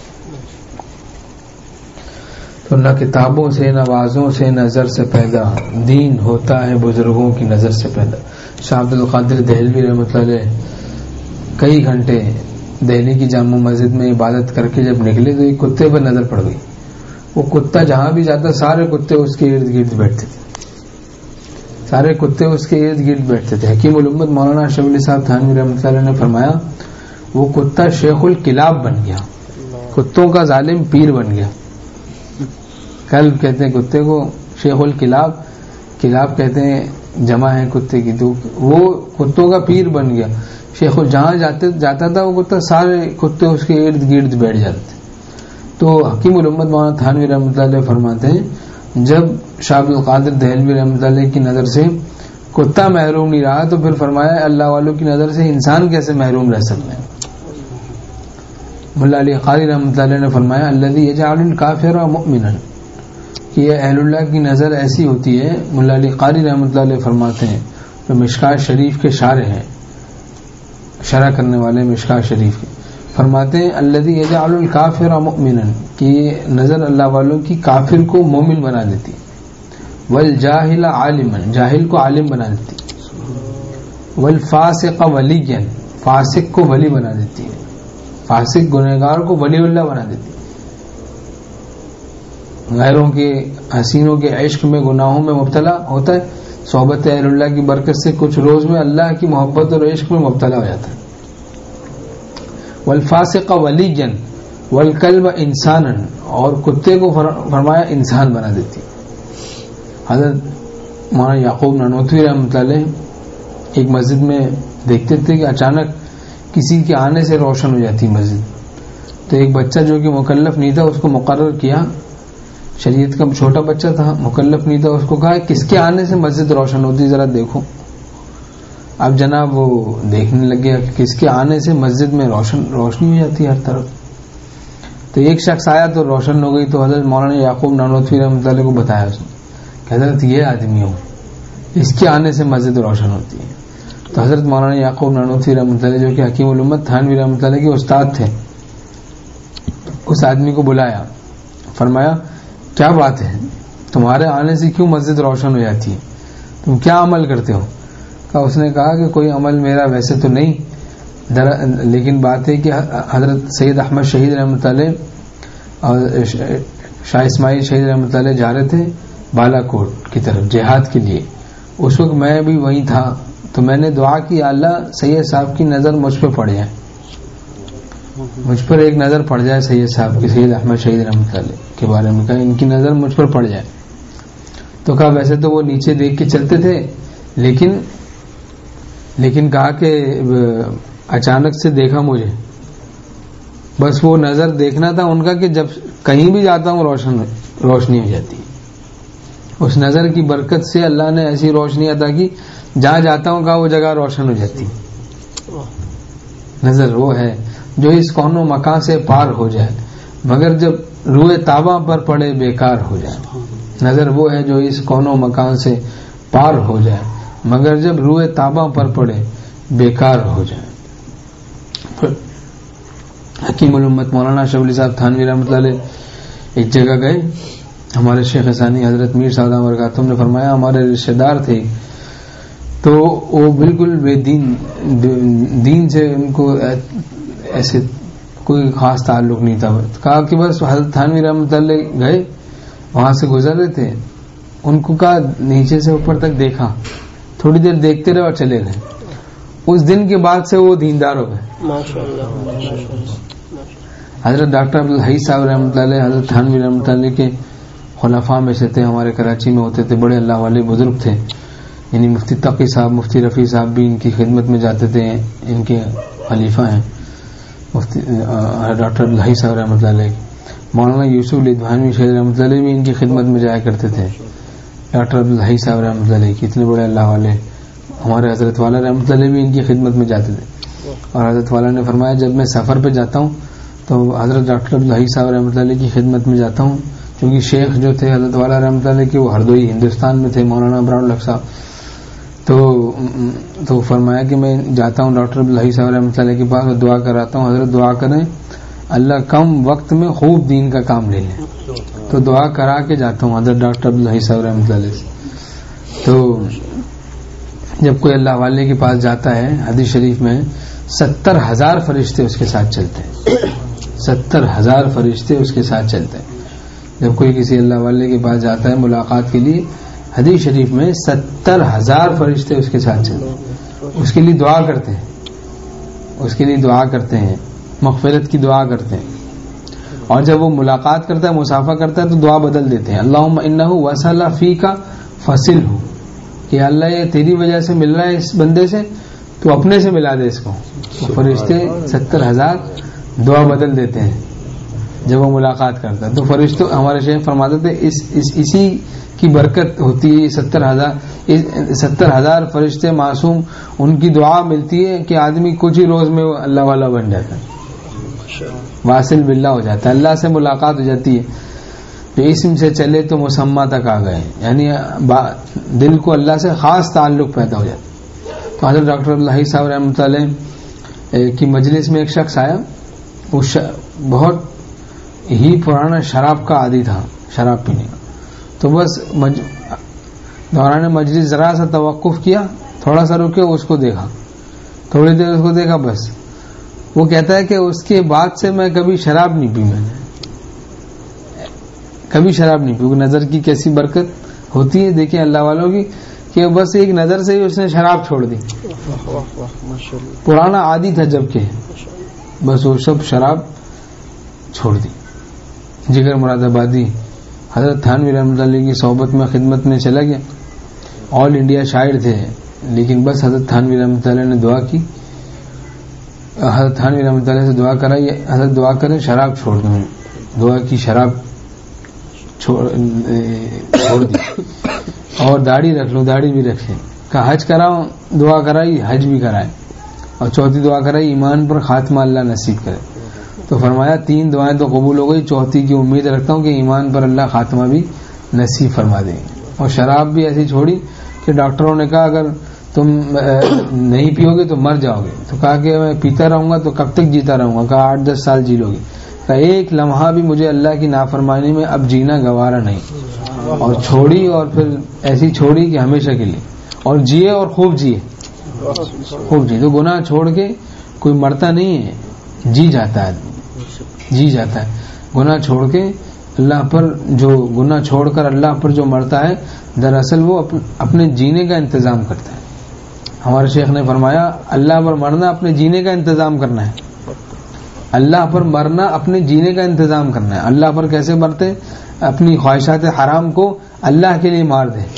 تو نہ کتابوں سے نہ وعظوں سے نظر سے پیدا، دین ہوتا ہے بزرگوں کی نظر سے پیدا۔ شاہ عبد القادر دہلوی رحمۃ اللہ علیہ کئی گھنٹے دہلی کی جامع مسجد میں عبادت کر کے جب نکلے تو ایک کتے پر نظر پڑ گئی، وہ کتا جہاں بھی جاتا سارے کتے اس کے ارد گرد بیٹھتے تھے، سارے کتے اس کے ارد گرد بیٹھتے تھے۔ حکیم الامت مولانا اشرف علی صاحب تھانوی رحمۃ اللہ علیہ نے فرمایا وہ کتا شیخ الکلاب بن گیا، کتوں کا ظالم پیر بن گیا۔ کلب کہتے ہیں کتے کو، شیخ الکلاب، کلاب کہتے ہیں جمع ہے کتے کی، تو وہ کتوں کا پیر بن گیا۔ شیخ جہاں جاتا تھا وہ کتا سارے کتے اس کے ارد گرد بیٹھ جاتے تھے۔ تو حکیم الامت مولانا تھانوی رحمۃ اللہ علیہ فرماتے ہیں جب شاہ عبد القادر دہلوی رحمۃ اللہ علیہ کی نظر سے کتا محروم نہیں رہا تو پھر فرمایا اللہ والوں کی نظر سے انسان کیسے محروم رہ سکتے ہیں۔ ملا علی قاری رحمۃ اللہ علیہ نے فرمایا الذی یجعل الکافر مؤمنا، کہ یہ اہل اللہ کی نظر ایسی ہوتی ہے۔ ملا علی قاری رحمۃ اللہ علیہ فرماتے ہیں جو مشکات شریف کے شارح ہیں، شرح کرنے والے مشکات شریف کے، فرماتے ہیں الذی یجعل الکافر مؤمنا، کہ یہ نظر اللہ والوں کی کافر کو مومن بنا دیتی، والجاہل عالما، جاہل کو عالم بنا دیتی، والفاسق ولیا، فاسق کو ولی بنا دیتی ہے، فاسق گنہگار کو ولی اللہ بنا دیتی ہے۔ غیروں کے حسینوں کے عشق میں گناہوں میں مبتلا ہوتا ہے، صحبت اہل اللہ کی برکت سے کچھ روز میں اللہ کی محبت اور عشق میں مبتلا ہو جاتا ہے۔ والفاسق ولیا والکلب انسانا، اور کتے کو فرمایا انسان بنا دیتی۔ حضرت مولانا یعقوب نانوتوی رحمۃ اللہ علیہ ایک مسجد میں دیکھتے تھے کہ اچانک کسی کے آنے سے روشن ہو جاتی مسجد، تو ایک بچہ جو کہ مکلف نہیں تھا اس کو مقرر کیا، شریعت کا چھوٹا بچہ تھا، مکلف نہیں تھا، اس کو کہا کس کے آنے سے مسجد روشن ہوتی ذرا دیکھو۔ اب جناب وہ دیکھنے لگ گیا کہ کس کے آنے سے مسجد میں روشنی ہو جاتی ہے ہر طرف، تو ایک شخص آیا تو روشن ہو گئی، تو حضرت مولانا یعقوب نانوتوی رحمۃ اللہ کو بتایا اس نے کہ حضرت یہ آدمی ہو، اس کے آنے سے مسجد روشن ہوتی ہے۔ تو حضرت مولانا یعقوب نانوتوی رحمۃ اللہ جو کہ حکیم الامت تھانوی رحمۃ اللہ کے استاد تھے، اس آدمی کو بلایا، فرمایا کیا بات ہے، تمہارے آنے سے کیوں مسجد روشن ہو جاتی ہے، تم کیا عمل کرتے ہو؟ اس نے کہا کہ کوئی عمل میرا ویسے تو نہیں، لیکن بات ہے کہ حضرت سید احمد شہید رحمۃ اللہ اور شاہ اسماعیل شہید رحمۃ اللہ جا رہے تھے بالا کوٹ کی طرف جہاد کے لیے، اس وقت میں بھی وہیں تھا، تو میں نے دعا کی اللہ سید صاحب کی نظر مجھ پہ پڑ جائے، مجھ پر ایک نظر پڑ جائے سید صاحب کی، سید احمد شہید رحمۃ اللہ کے بارے میں کہا ان کی نظر مجھ پر پڑ جائے۔ تو کہا ویسے تو وہ نیچے دیکھ کے چلتے تھے، لیکن کہا کہ اچانک سے دیکھا مجھے، بس وہ نظر دیکھنا تھا ان کا کہ جب کہیں بھی جاتا ہوں روشنی ہو جاتی ہے، اس نظر کی برکت سے اللہ نے ایسی روشنی عطا کی جہاں جاتا ہوں کہا وہ جگہ روشن ہو جاتی۔ نظر وہ ہے جو اس کون و مکان سے پار ہو جائے، مگر جب روئے تاباں پر پڑے بیکار ہو جائے. نظر وہ ہے جو اس کون و مکان سے پار ہو جائے مگر جب روئے تاباں پر پڑے بیکار ہو جائے. پھر حکیم الامت مولانا شاہ ولی صاحب تھانوی رحمۃ اللہ علیہ ایک جگہ گئے. ہمارے شیخ ثانی حضرت میر صاحب برکاتہ نے فرمایا ہمارے رشتہ دار تھے تو وہ بالکل بے دین سے ان کو ایسے کوئی خاص تعلق نہیں تھا. کہا کہ بس حضرت تھانوی رحمۃ اللہ علیہ گئے وہاں سے گزر رہے تھے, ان کو کہا نیچے سے اوپر تک دیکھا, تھوڑی دیر دیکھتے رہے اور چلے گئے. اس دن کے بعد سے وہ دیندار ہو گئے. حضرت ڈاکٹر عبدالحی صاحب رحمۃ اللہ علیہ حضرت تھانوی رحمۃ اللہ علیہ کے خلفاء میں سے تھے, ہمارے کراچی میں ہوتے تھے, بڑے اللہ والے بزرگ تھے. یعنی مفتی تقی صاحب مفتی رفیع صاحب بھی ان کی خدمت میں جاتے تھے, ان کے خلیفہ ہیں مفتی ڈاکٹر عبدالحی صاحب رحمۃ اللہ علیہ. مولانا یوسف لدھوانوی شیخ رحمۃ اللہ علیہ بھی ان کی خدمت میں جایا کرتے تھے. ڈاکٹر عبدالحی صاحب رحمۃ اللہ علیہ کتنے بڑے اللہ والے. ہمارے حضرت والا رحمۃ اللہ علیہ بھی ان کی خدمت میں جاتے تھے. اور حضرت والا نے فرمایا جب میں سفر پہ جاتا ہوں تو حضرت ڈاکٹر عبدالحی صاحب رحمۃ اللہ علیہ کی خدمت میں جاتا ہوں, کیونکہ شیخ جو تھے حضرت والا رحمۃ اللہ علیہ کے وہ ہردوئی ہندوستان میں تھے, مولانا ابرار الحق صاحب. تو فرمایا کہ میں جاتا ہوں ڈاکٹر عبدالحی صاحب رحمۃ اللہ علیہ کے پاس اور دعا کراتا ہوں, حضرت دعا کریں اللہ کم وقت میں خوب دین کا کام لے لیں. تو دعا کرا کے جاتا ہوں حضرت ڈاکٹر عبدالحی صاحب رحمۃ اللہ علیہ. تو جب کوئی اللہ والے کے پاس جاتا ہے حدیث شریف میں 70,000 فرشتے اس کے ساتھ چلتے ہیں. 70,000 فرشتے اس کے ساتھ چلتے ہیں. جب کوئی کسی اللہ والے کے پاس جاتا ہے ملاقات کے لیے, حدیث شریف میں 70,000 فرشتے اس کے ساتھ چلتے ہیں, اس کے لیے دعا کرتے ہیں, اس کے لیے دعا کرتے ہیں, مغفرت کی دعا کرتے ہیں. اور جب وہ ملاقات کرتا ہے مصافحہ کرتا ہے تو دعا بدل دیتے ہیں, اللہم انہ وصل فیک فصلہ, کہ اللہ یہ تیری وجہ سے مل رہا ہے اس بندے سے, تو اپنے سے ملا دے اس کو. تو فرشتے 70,000 دعا بدل دیتے ہیں جب وہ ملاقات کرتا ہے. تو فرشتوں ہمارے شیخ فرماتے تھے اسی کی برکت ہوتی ہے. 70,000 فرشتے معصوم, ان کی دعا ملتی ہے کہ آدمی کچھ ہی روز میں اللہ والا بن جاتا ہے, واصل باللہ ہو جاتا ہے, اللہ سے ملاقات ہو جاتی ہے. جو اسم سے چلے تو مسمہ تک آ گئے, یعنی دل کو اللہ سے خاص تعلق پیدا ہو جاتا ہے. تو حضرت ڈاکٹر عبدالحی صاحب رحمۃ اللہ علیہ کی مجلس میں ایک شخص آیا, وہ بہت ہی پرانا شراب کا عادی تھا, شراب پینے کا. تو بس دوران مجلس ذرا سا توقف کیا, تھوڑا سا رکے, اس کو دیکھا, تھوڑی دیر اس کو دیکھا, بس وہ کہتا ہے کہ اس کے بعد سے میں کبھی شراب نہیں پی, میں نے کبھی شراب نہیں پی. نظر کی کیسی برکت ہوتی ہے دیکھیں اللہ والوں کی, کہ بس ایک نظر سے ہی اس نے شراب چھوڑ دی. پرانا عادی تھا جبکہ, بس وہ سب شراب چھوڑ دی. جگر مراد آبادی حضرت تھانوی رحمۃ اللہ کی صحبت میں خدمت میں چلا گیا. آل انڈیا شاعر تھے, لیکن بس حضرت تھانوی رحمۃ اللہ نے دعا کی, حضرت تھانوی رحمۃ اللہ سے دعا کرائی, حضرت دعا کریں شراب چھوڑ دوں. دعا کی, شراب چھوڑ دی, اور داڑھی رکھ لو, داڑھی بھی رکھے. کہا حج کراؤ, دعا کرائی, حج بھی کرائے. اور چوتھی دعا کرائی ایمان پر خاتمہ اللہ نصیب کرے. تو فرمایا 3 دعائیں تو قبول ہو گئی, چوتھی کی امید رکھتا ہوں کہ ایمان پر اللہ خاتمہ بھی نصیب فرما دیں گے. اور شراب بھی ایسی چھوڑی کہ ڈاکٹروں نے کہا اگر تم نہیں پیو گے تو مر جاؤ گے. تو کہا کہ میں پیتا رہوں گا تو کب تک جیتا رہوں گا. کہا 8-10 سال جی لو گے. کہا ایک لمحہ بھی مجھے اللہ کی نافرمانی میں اب جینا گوارا نہیں. اور چھوڑی, اور پھر ایسی چھوڑی کہ ہمیشہ کے لیے, اور جیے اور خوب جیے, خوب جیے. تو گناہ چھوڑ کے کوئی مرتا نہیں ہے, جی جاتا ہے, جی جاتا ہے. گناہ چھوڑ کے اللہ پر, جو گناہ چھوڑ کر اللہ پر جو مرتا ہے دراصل وہ اپنے جینے کا انتظام کرتا ہے. ہمارے شیخ نے فرمایا اللہ پر مرنا اپنے جینے کا انتظام کرنا ہے. اللہ پر مرنا اپنے جینے کا انتظام کرنا ہے. اللہ پر کیسے مرتے؟ اپنی خواہشات حرام کو اللہ کے لیے مار دے.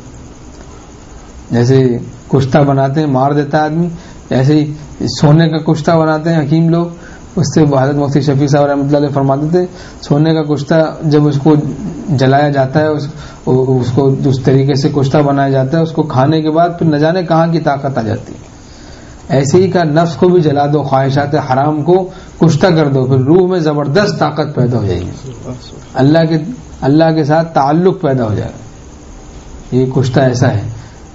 جیسے کشتہ بناتے ہیں, مار دیتا ہے آدمی, ایسے ہی سونے کا کشتہ بناتے ہیں حکیم لوگ. اس سے حضرت مفتی شفیع صاحب رحمۃ اللہ علیہ فرماتے تھے سونے کا کشتہ جب اس کو جلایا جاتا ہے, اس کو اس طریقے سے کشتہ بنایا جاتا ہے, اس کو کھانے کے بعد پھر نہ جانے کہاں کی طاقت آ جاتی ہے. ایسے ہی کا نفس کو بھی جلا دو, خواہشات حرام کو کشتہ کر دو، پھر روح میں زبردست طاقت پیدا ہو جائے گی، اللہ کے ساتھ تعلق پیدا ہو جائے گا. یہ کشتہ ایسا ہے.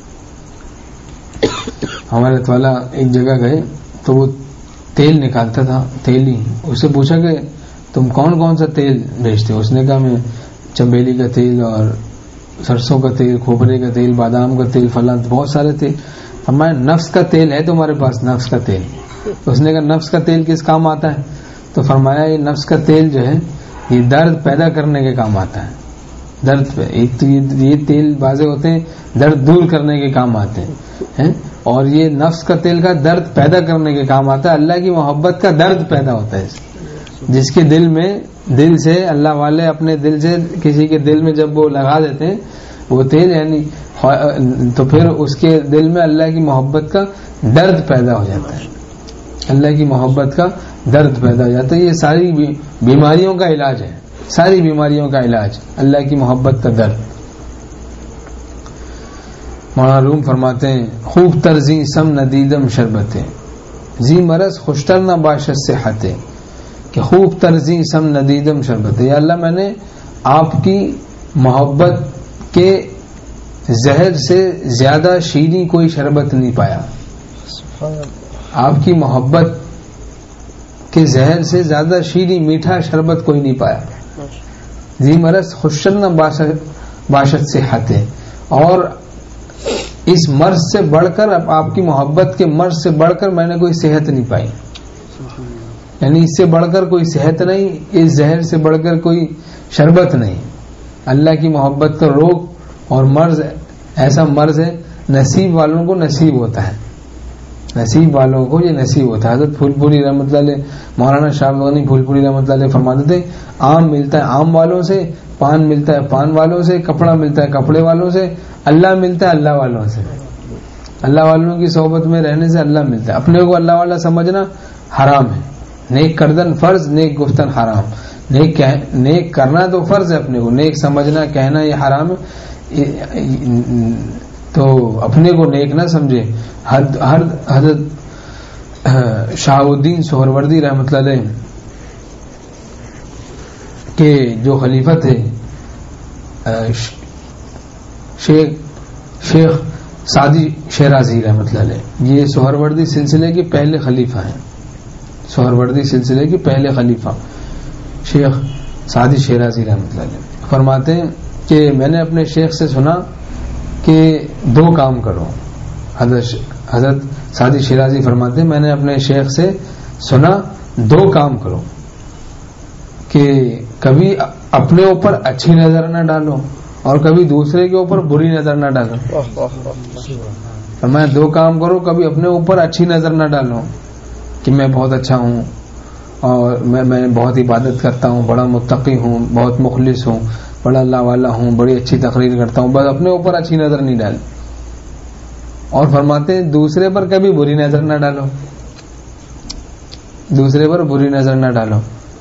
ہمارے والا ایک جگہ گئے تو وہ تیل نکالتا تھا، تیل ہی. اس سے پوچھا کہ تم کون کون سا تیل بیچتے ہو؟ اس نے کہا میں چنبیلی کا تیل اور سرسوں کا تیل، کھوپرے کا تیل، بادام کا تیل، فلاں بہت سارے تیل. فرمایا نفس کا تیل ہے تمہارے پاس؟ نفس کا تیل. اس نے کہا نفس کا تیل کس کام آتا ہے؟ تو فرمایا یہ نفس کا تیل جو ہے یہ درد پیدا کرنے کے کام آتا ہے. درد پہ ایک تو یہ تیل بازے ہوتے ہیں درد دور کرنے کے کام آتے ہیں، اور یہ نفس کا تیل کا درد پیدا کرنے کے کام آتا ہے. اللہ کی محبت کا درد پیدا ہوتا ہے جس کے دل سے اللہ والے اپنے دل سے کسی کے دل میں جب وہ لگا دیتے ہیں وہ تیل، یعنی تو پھر اس کے دل میں اللہ کی محبت کا درد پیدا ہو جاتا ہے. اللہ کی محبت کا درد پیدا ہو جاتا ہے. یہ ساری بیماریوں کا علاج ہے، ساری بیماریوں کا علاج اللہ کی محبت کا درد. مولانا روم فرماتے ہیں خوب ترزی سم ندیدم شربتیں زی مرض خوشتر نہ باشد سے ہاتھیں، کہ خوب ترزی سم ندیدم شربتیں. یا اللہ میں نے آپ کی محبت کے زہر سے زیادہ شیریں کوئی شربت نہیں پایا. آپ کی محبت کے زہر سے زیادہ شیریں میٹھا شربت کوئی نہیں پایا. زی مرض خوشتر نہ باشد سے ہاتھیں، اور اس مرض سے بڑھ کر آپ کی محبت کے مرض سے بڑھ کر میں نے کوئی صحت نہیں پائی. یعنی اس سے بڑھ کر کوئی صحت نہیں، اس زہر سے بڑھ کر کوئی شربت نہیں. اللہ کی محبت کا روگ اور مرض ایسا مرض ہے نصیب والوں کو نصیب ہوتا ہے، نصیب والوں کو یہ نصیب ہوتا ہے. حضرت پھول پوری رحمۃ اللہ علیہ، مولانا شاہ غنی پھول پوری رحمۃ اللہ علیہ فرماتے تھے آم ملتا ہے آم والوں سے، پان ملتا ہے پان والوں سے، کپڑا ملتا ہے کپڑے والوں سے، اللہ ملتا ہے اللہ والوں سے. اللہ والوں کی صحبت میں رہنے سے اللہ ملتا ہے. اپنے کو اللہ والا سمجھنا حرام ہے. نیک کردن فرض، نیک گفتن حرام. نیک کرنا تو فرض ہے اپنے کو، نیک سمجھنا کہنا یہ حرام ہے. تو اپنے کو نیک نہ سمجھے. حضرت شاہ الدین سہروردی رحمۃ اللہ علیہ کے جو خلیفہ تھے شیخ سعدی شیرازی رحمۃ اللہ علیہ، یہ سہروردی سلسلے کے پہلے خلیفہ ہیں. سہروردی سلسلے کے پہلے خلیفہ شیخ سعدی شیرازی رحمۃ اللہ علیہ فرماتے ہیں کہ میں نے اپنے شیخ سے سنا کہ دو کام کرو. حضرت سعدی شیرازی فرماتے ہیں میں نے اپنے شیخ سے سنا دو کام کرو، کہ کبھی اپنے اوپر اچھی نظر نہ ڈالو اور کبھی دوسرے کے اوپر بری نظر نہ ڈالو. میں دو کام کرو، کبھی اپنے اوپر اچھی نظر نہ ڈالو کہ میں بہت اچھا ہوں اور میں بہت عبادت کرتا ہوں، بڑا متقی ہوں، بہت مخلص ہوں، بڑا اللہ والا ہوں، بڑی اچھی تقریر کرتا ہوں، بس اپنے اوپر اچھی نظر نہیں ڈال. اور فرماتے ہیں دوسرے پر کبھی بری نظر نہ ڈالو، دوسرے پر بری نظر نہ ڈالو،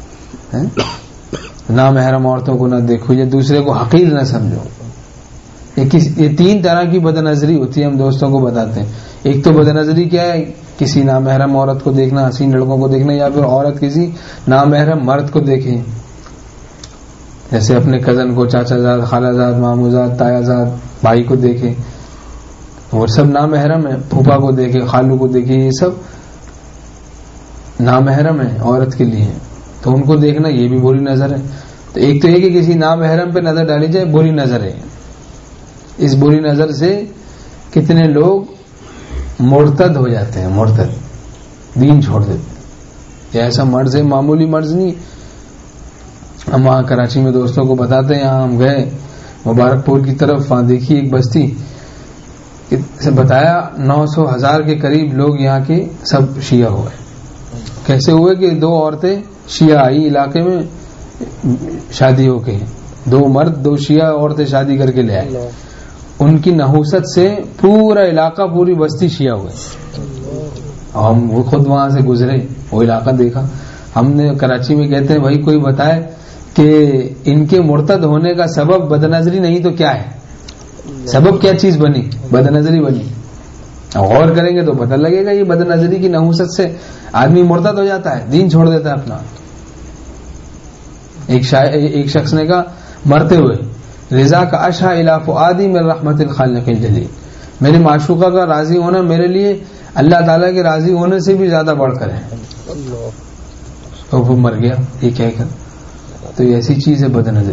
نامحرم عورتوں کو نہ دیکھو یا دوسرے کو حقیر نہ سمجھو. یہ تین طرح کی بد نظری ہوتی ہے، ہم دوستوں کو بتاتے ہیں. ایک تو بد نظری کیا ہے، کسی نامحرم عورت کو دیکھنا، حسین لڑکوں کو دیکھنا، یا پھر عورت کسی نامحرم مرد کو دیکھے، جیسے اپنے کزن کو، چاچا زاد، خالہ زاد، مامو زاد، تایا زاد، بھائی کو دیکھے، وہ سب نامحرم ہے. پھوپھا کو دیکھے، خالو کو دیکھے، یہ سب نامحرم ہے عورت کے لیے، تو ان کو دیکھنا یہ بھی بری نظر ہے. تو ایک تو یہ کہ کسی نامحرم پہ نظر ڈالی جائے، بری نظر ہے. اس بری نظر سے کتنے لوگ مرتد ہو جاتے ہیں، مرتد، دین چھوڑ دیتے. یہ ایسا مرض ہے، معمولی مرض نہیں. ہم وہاں کراچی میں دوستوں کو بتاتے ہیں، یہاں ہم گئے مبارک پور کی طرف، وہاں دیکھی ایک بستی، سے بتایا 900,000 کے قریب لوگ یہاں کے سب شیعہ ہوئے. کیسے ہوئے کہ دو عورتیں شیعہ آئی علاقے میں شادی ہو کے، دو مرد دو شیعہ عورتیں شادی کر کے لے آئے. ان کی نحوست سے پورا علاقہ، پوری بستی شیعہ ہوئے. ہم وہ خود وہاں سے گزرے، وہ علاقہ دیکھا. ہم نے کراچی میں کہتے ہیں بھائی کوئی بتائے کہ ان کے مرتد ہونے کا سبب بد نظری نہیں تو کیا ہے؟ سبب کیا چیز بنی؟ بد نظری بنی. غور کریں گے تو پتہ لگے گا یہ بد نظری کی نحوست سے آدمی مرتد ہو جاتا ہے, دین چھوڑ دیتا ہے اپنا. ایک شخص نے کہا مرتے ہوئے, رضا کا اشا الی فؤادی من رحمت الخالق الجلیل, میرے معشوقہ کا راضی ہونا میرے لیے اللہ تعالیٰ کے راضی ہونے سے بھی زیادہ بڑھ کر ہے. تو وہ مر گیا یہ کہہ کر. تو یہ ایسی چیز ہے بد نظری.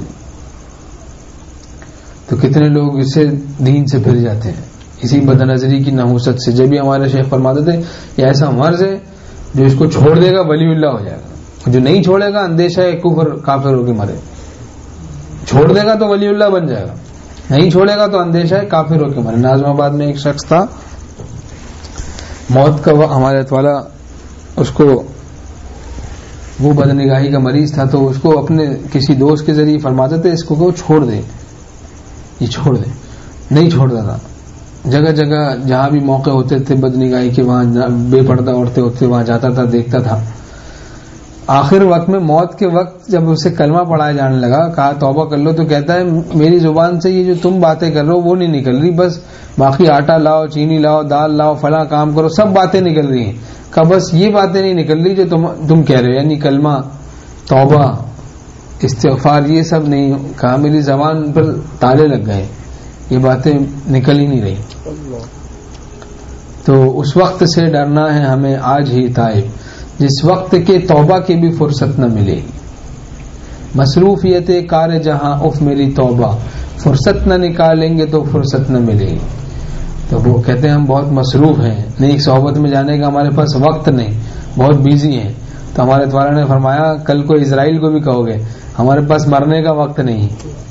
تو کتنے لوگ اس سے دین سے پھر جاتے ہیں اسی بد نظری کی نحوست سے. جب بھی ہمارے شیخ فرماتے تھے یہ ایسا مرض ہے جو اس کو چھوڑ دے گا ولی اللہ ہو جائے گا, جو نہیں چھوڑے گا اندیشہ ہے کفر کافر ہو کے مرے, چھوڑ دے گا تو ولی اللہ بن جائے گا, نہیں چھوڑے گا تو اندیشہ ہے کافر ہو کے مرے. ناظم آباد میں ایک شخص تھا, موت کا ہمارے والا اس کو وہ بد نگاہی کا مریض تھا, تو اس کو اپنے کسی دوست کے ذریعے فرماتے تھے اس کو چھوڑ دے, یہ چھوڑ دے. نہیں چھوڑتا تھا. جگہ جگہ جہاں بھی موقع ہوتے تھے بد نگاہی کے وہاں بے پردہ عورتیں ہوتے وہاں جاتا تھا, دیکھتا تھا. آخر وقت میں موت کے وقت جب اسے کلمہ پڑھایا جانے لگا, کہا توبہ کر لو, تو کہتا ہے میری زبان سے یہ جو تم باتیں کر رہے ہو وہ نہیں نکل رہی, بس باقی آٹا لاؤ, چینی لاؤ, دال لاؤ, فلاں کام کرو, سب باتیں نکل رہی ہیں. کہا بس یہ باتیں نہیں نکل رہی جو تم کہہ رہے ہو, یعنی کلمہ, توبہ, استغفار, یہ سب نہیں. کہا میری زبان پر تالے لگ گئے, یہ باتیں نکل ہی نہیں رہی. تو اس وقت سے ڈرنا ہے ہمیں آج ہی تائب, جس وقت کے توبہ کی بھی فرصت نہ ملے گی. مصروفیت کار جہاں اف میری توبہ, فرصت نہ نکالیں گے تو فرصت نہ ملے گی. تو وہ کہتے ہیں ہم بہت مصروف ہیں, نیک صحبت میں جانے کا ہمارے پاس وقت نہیں, بہت بیزی ہیں. تو ہمارے دوارا نے فرمایا کل کو اسرائیل کو بھی کہو گے ہمارے پاس مرنے کا وقت نہیں,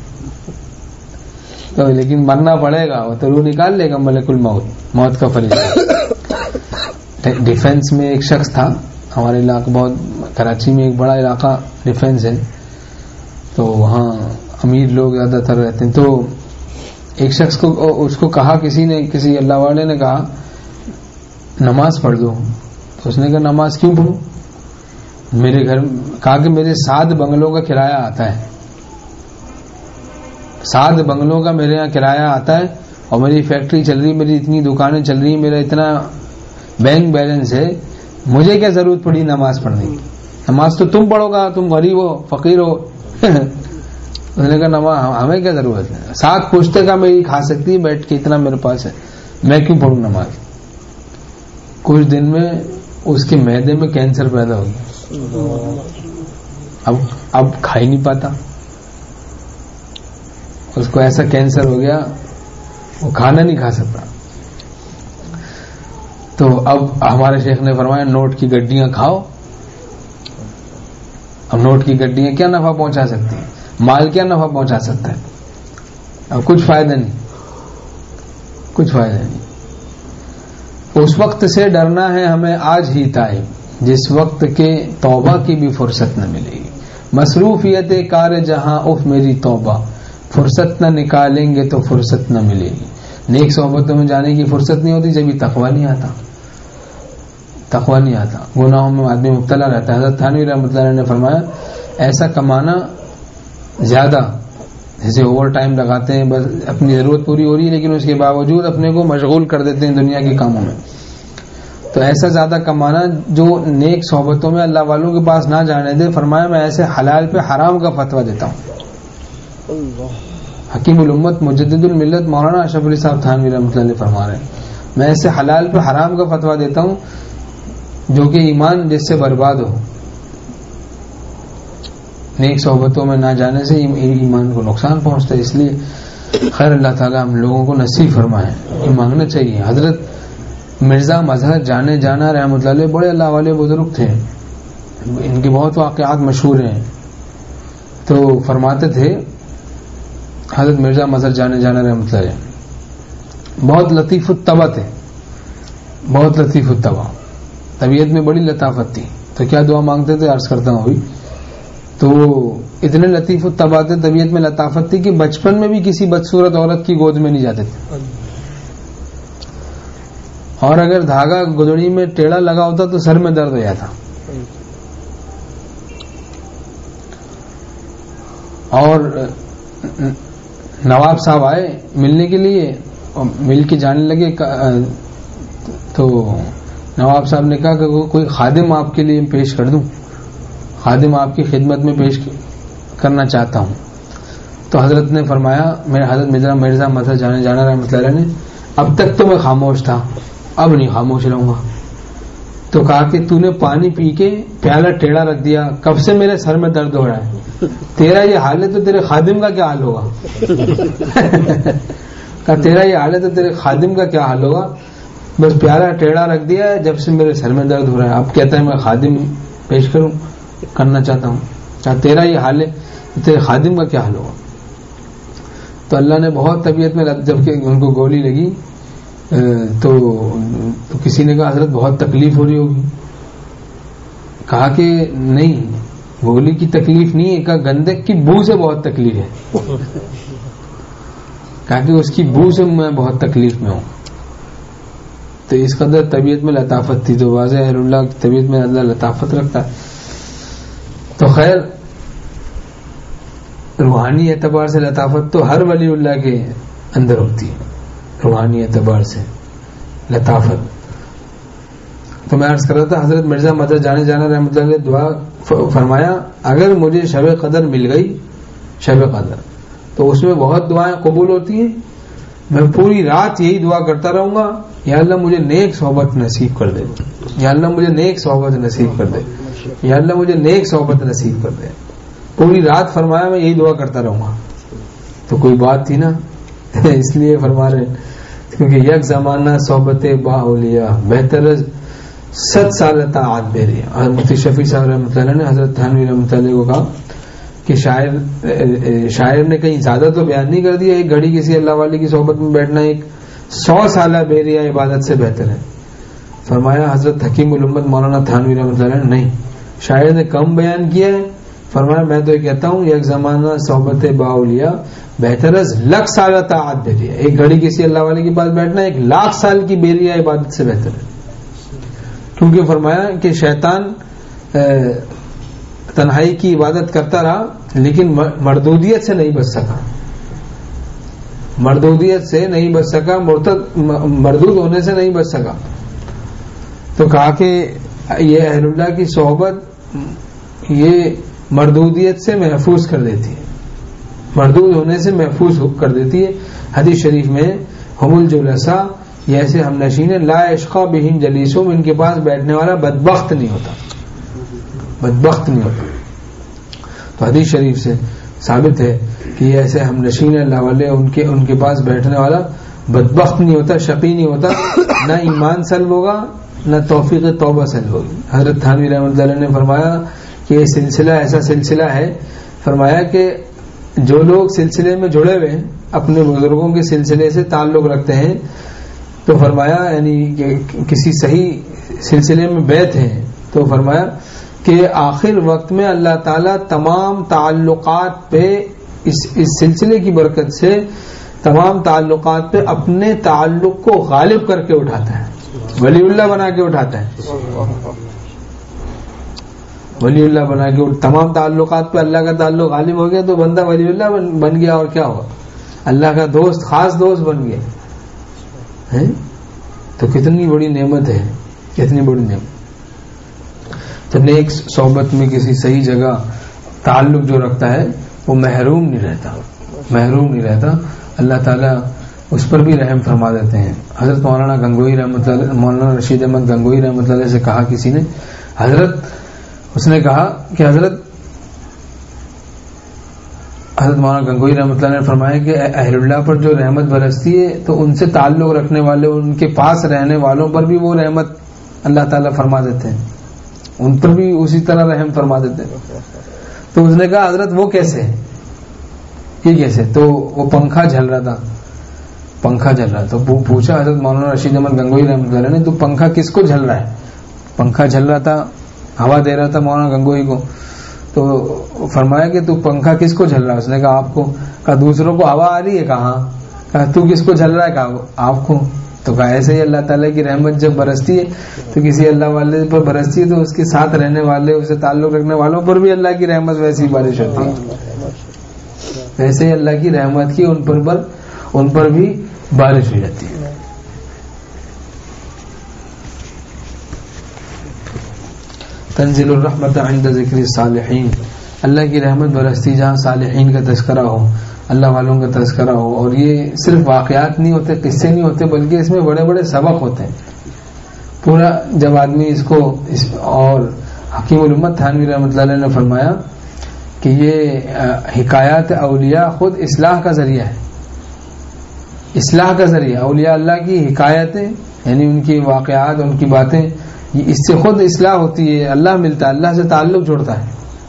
تو لیکن مرنا پڑے گا, وہ تو روح نکال لے گا ملک الموت, موت کا فرشتہ. ڈیفنس میں ایک شخص تھا ہمارے علاقہ, بہت کراچی میں ایک بڑا علاقہ ڈیفنس ہے, تو وہاں امیر لوگ زیادہ تر رہتے ہیں. تو ایک شخص کو اس کو کہا کسی اللہ والے نے کہا نماز پڑھ دو. تو اس نے کہا نماز کیوں پڑھوں, میرے گھر, کہا کہ میرے 7 بنگلوں کا کرایہ آتا ہے, 7 بنگلوں کا میرے یہاں کرایہ آتا ہے, اور میری فیکٹری چل رہی, میری اتنی دکانیں چل رہی, میرا اتنا بینک بیلنس ہے, مجھے کیا ضرورت پڑی نماز پڑھنے کی, نماز تو تم پڑھو گا, تم غریب ہو, فقیر ہو. اس نے کہا نماز ہمیں کیا ضرورت ہے, 7 پوچھتے کا میری کھا سکتی ہے بیٹھ کے, اتنا میرے پاس ہے, میں کیوں پڑھوں نماز. کچھ دن میں اس کے معدے میں کینسر پیدا ہو گیا, اب کھا ہی نہیں پاتا, اس کو ایسا کینسر ہو گیا وہ کھانا نہیں کھا سکتا. تو اب ہمارے شیخ نے فرمایا نوٹ کی گڈیاں کھاؤ. اب نوٹ کی گڈیاں کیا نفع پہنچا سکتی ہیں, مال کیا نفع پہنچا سکتا ہے, اب کچھ فائدہ نہیں, کچھ فائدہ نہیں. اس وقت سے ڈرنا ہے ہمیں آج ہی تائب, جس وقت کے توبہ کی بھی فرصت نہ ملے گی. مصروفیت کار جہاں اف میری توبہ, فرصت نہ نکالیں گے تو فرصت نہ ملے گی. نیک صحبتوں میں جانے کی فرصت نہیں ہوتی جبھی تقویٰ نہیں آتا, تقویٰ نہیں آتا, گناہوں میں آدمی مبتلا رہتا ہے. حضرت تھانوی رحمۃ اللہ علیہ نے فرمایا ایسا کمانا زیادہ, جیسے اوور ٹائم لگاتے ہیں, بس اپنی ضرورت پوری ہو رہی ہے لیکن اس کے باوجود اپنے کو مشغول کر دیتے ہیں دنیا کے کاموں میں, تو ایسا زیادہ کمانا جو نیک صحبتوں میں اللہ والوں کے پاس نہ جانے دے. فرمایا میں ایسے حلال پہ حرام کا فتویٰ دیتا ہوں. حکیم الامت مجدد الملت مولانا اشرف علی صاحب تھانوی رحمۃ اللہ علیہ فرما رہے ہیں میں ایسے حلال پہ حرام کا فتویٰ دیتا ہوں جو کہ ایمان جس سے برباد ہو. نیک صحبتوں میں نہ جانے سے ایمان کو نقصان پہنچتا ہے. اس لیے خیر اللہ تعالی ہم لوگوں کو نصیب فرمائے, یہ مانگنا چاہیے. حضرت مرزا مظہر جانے جانا رحمۃ اللہ علیہ بڑے اللہ والے بزرگ تھے, ان کے بہت واقعات مشہور ہیں. تو فرماتے تھے حضرت مرزا مظہر جانے جانا رحمۃ اللہ علیہ بہت لطیف الطبع تھے, بہت لطیف الطبع, طبیعت میں بڑی لطافت تھی. تو کیا دعا مانگتے تھے عرض کرتا ہوں ابھی. تو اتنے لطیف الطبع تھے, طبیعت میں لطافت تھی کہ بچپن میں بھی کسی بدصورت عورت کی گود میں نہیں جاتے تھے, اور اگر دھاگا گدڑی میں ٹیڑھا لگا ہوتا تو سر میں درد ہو جاتا. اور نواب صاحب آئے ملنے کے لیے, مل کے جانے لگے, تو نواب صاحب نے کہا کہ کوئی خادم آپ کے لیے پیش کر دوں، خادم آپ کی خدمت میں پیش کرنا چاہتا ہوں. تو حضرت نے فرمایا، میرے حضرت مرزا مظہر جانا رحمۃ اللہ علیہ نے، اب تک تو میں خاموش تھا، اب نہیں خاموش رہوں گا. تو کہا کہ تو نے پانی پی کے پیالہ ٹیڑھا رکھ دیا، کب سے میرے سر میں درد ہو رہا ہے، تیرا یہ حال ہے تو تیرے خادم کا کیا حال ہوگا. کہا تیرا یہ حال ہے تو تیرے خادم کا کیا حال ہوگا، بس پیالہ ٹیڑھا رکھ دیا ہے جب سے میرے سر میں درد ہو رہا ہے، اب کہتا ہے میں خادم پیش کرنا چاہتا ہوں. کہا تیرا یہ حال ہے تو تیرے خادم کا کیا حال ہوگا. تو اللہ نے بہت طبیعت میں، جب کہ ان کو گولی لگی تو کسی نے کہا حضرت بہت تکلیف ہو رہی ہوگی. کہا کہ نہیں، گولی کی تکلیف نہیں ہے، کہا گندک کی بو سے بہت تکلیف ہے. کہا کہ اس کی بو سے میں بہت تکلیف میں ہوں. تو اس قدر طبیعت میں لطافت تھی. تو واضح اہل اللہ کی طبیعت میں اللہ لطافت رکھتا ہے. تو خیر، روحانی اعتبار سے لطافت تو ہر ولی اللہ کے اندر ہوتی ہے، روحانی اعتبار سے لطافت. تو میں عرض کر رہا تھا، حضرت مرزا مظہر جانا رحمۃ اللہ علیہ دعا فرمایا، اگر مجھے شب قدر مل گئی، شب قدر، تو اس میں بہت دعائیں قبول ہوتی ہیں، میں پوری رات یہی دعا کرتا رہوں گا، یا اللہ مجھے نیک صحبت نصیب کر دے، یا اللہ مجھے نیک صحبت نصیب کر دے، یا اللہ مجھے نیک صحبت نصیب کر دے. پوری رات فرمایا میں یہی دعا کرتا رہوں گا. تو کوئی بات تھی نا، اس لیے فرما رہے کیونکہ یک زمانہ صحبت با اولیاء بہتر 7 سال طاعت بیری. اور مفتی شفیع صاحب رحمۃ اللہ نے حضرت تھانوی رحمۃ اللہ کو کہا کہ شاعر نے کہیں زیادہ تو بیان نہیں کر دیا، ایک گھڑی کسی اللہ والے کی صحبت میں بیٹھنا ایک 100 سالہ بیریا عبادت سے بہتر ہے. فرمایا حضرت حکیم الامت مولانا تھانوی رحمۃ اللہ نے، نہیں، شاعر نے کم بیان کیا ہے. فرمایا میں تو یہ کہتا ہوں یک زمانہ صحبت با اولیاء بہتر 1,00,000 سالہ طاعت بیری. ایک گھڑی کسی اللہ والے کے پاس بیٹھنا 1,00,000 سال کی بیریا عبادت سے بہتر ہے. کیونکہ فرمایا کہ شیطان تنہائی کی عبادت کرتا رہا لیکن مردودیت سے نہیں بچ سکا، مردودیت سے نہیں بچ سکا، مردود ہونے سے نہیں بچ سکا. تو کہا کہ یہ اہل اللہ کی صحبت یہ مردودیت سے محفوظ کر دیتی ہے، مردود ہونے سے محفوظ کر دیتی ہے. حدیث شریف میں ہم الجلساء، یہ ایسے ہم نشین لا یشقی بہم جلیسہم، ان کے پاس بیٹھنے والا بدبخت نہیں ہوتا، بدبخت نہیں ہوتا. تو حدیث شریف سے ثابت ہے کہ یہ ایسے ہم نشین اللہ والے، ان کے پاس بیٹھنے والا بدبخت نہیں ہوتا، شقی نہیں ہوتا، نہ ایمان سلب ہوگا نہ توفیق توبہ سلب ہوگی. حضرت تھانوی رحمۃ اللہ نے فرمایا کہ یہ سلسلہ ایسا سلسلہ ہے، فرمایا کہ جو لوگ سلسلے میں جڑے ہوئے ہیں، اپنے بزرگوں کے سلسلے سے تعلق رکھتے ہیں، تو فرمایا یعنی کہ کسی صحیح سلسلے میں بیعت ہیں، تو فرمایا کہ آخر وقت میں اللہ تعالیٰ تمام تعلقات پہ اس سلسلے کی برکت سے تمام تعلقات پہ اپنے تعلق کو غالب کر کے اٹھاتا ہے، ولی اللہ بنا کے اٹھاتا ہے، ولی اللہ بنا کے. تمام تعلقات پہ اللہ کا تعلق غالب ہو گیا تو بندہ ولی اللہ بن گیا، اور کیا ہوا، اللہ کا دوست، خاص دوست بن گیا. تو کتنی بڑی نعمت ہے، کتنی بڑی نعمت. تو نیک صحبت میں کسی صحیح جگہ تعلق جو رکھتا ہے وہ محروم نہیں رہتا، محروم نہیں رہتا. اللہ تعالیٰ اس پر بھی رحم فرما دیتے ہیں. حضرت مولانا گنگوئی رحمۃ اللہ، مولانا رشید احمد گنگوئی رحمۃ اللہ سے کہا کسی نے، اس نے کہا کہ حضرت مولانا گنگوئی رحمۃ اللہ نے فرمایا کہ اہل اللہ پر جو رحمت برستی ہے تو ان سے تعلق رکھنے والے، ان کے پاس رہنے والوں پر بھی وہ رحمت اللہ تعالیٰ فرما دیتے ہیں، ان پر بھی اسی طرح رحم فرما دیتے ہیں. تو اس نے کہا حضرت وہ کیسے، یہ کیسے؟ تو وہ پنکھا جل رہا تھا، پنکھا جل رہا. تو پوچھا حضرت مولانا رشید احمد گنگوئی رحمۃ اللہ نے، تو پنکھا کس کو جل رہا ہے؟ پنکھا جل رہا تھا، ہوا دے رہا تھا مولانا گنگوئی کو. تو فرمایا کہ تو پنکھا کس کو جل رہا ہے؟ اس نے کہا آپ کو. کہا دوسروں کو ہوا آ رہی ہے؟ کہا. کہا تو کس کو جل رہا ہے؟ کہا آپ کو. تو کہا ایسے ہی اللہ تعالیٰ کی رحمت جب برستی ہے تو کسی اللہ والے پر برستی ہے تو اس کے ساتھ رہنے والے، اسے تعلق رکھنے والوں پر بھی اللہ کی رحمت ویسی بارش ہوتی ہے. ویسے ہی اللہ کی رحمت کی ان پر بھی بارش ہو جاتی ہے. تنزل الرحمت عند ذکر الصالحین، اللہ کی رحمت برستی جہاں صالحین کا تذکرہ ہو، اللہ والوں کا تذکرہ ہو. اور یہ صرف واقعات نہیں ہوتے، قصے نہیں ہوتے، بلکہ اس میں بڑے بڑے سبق ہوتے ہیں. پورا جب آدمی اس کو اور حکیم الامت تھانوی رحمۃ اللہ علیہ نے فرمایا کہ یہ حکایات اولیاء خود اصلاح کا ذریعہ ہے، اصلاح کا ذریعہ. اولیاء اللہ کی حکایتیں یعنی ان کی واقعات، ان کی باتیں، اس سے خود اصلاح ہوتی ہے، اللہ ملتا ہے، اللہ سے تعلق جوڑتا ہے.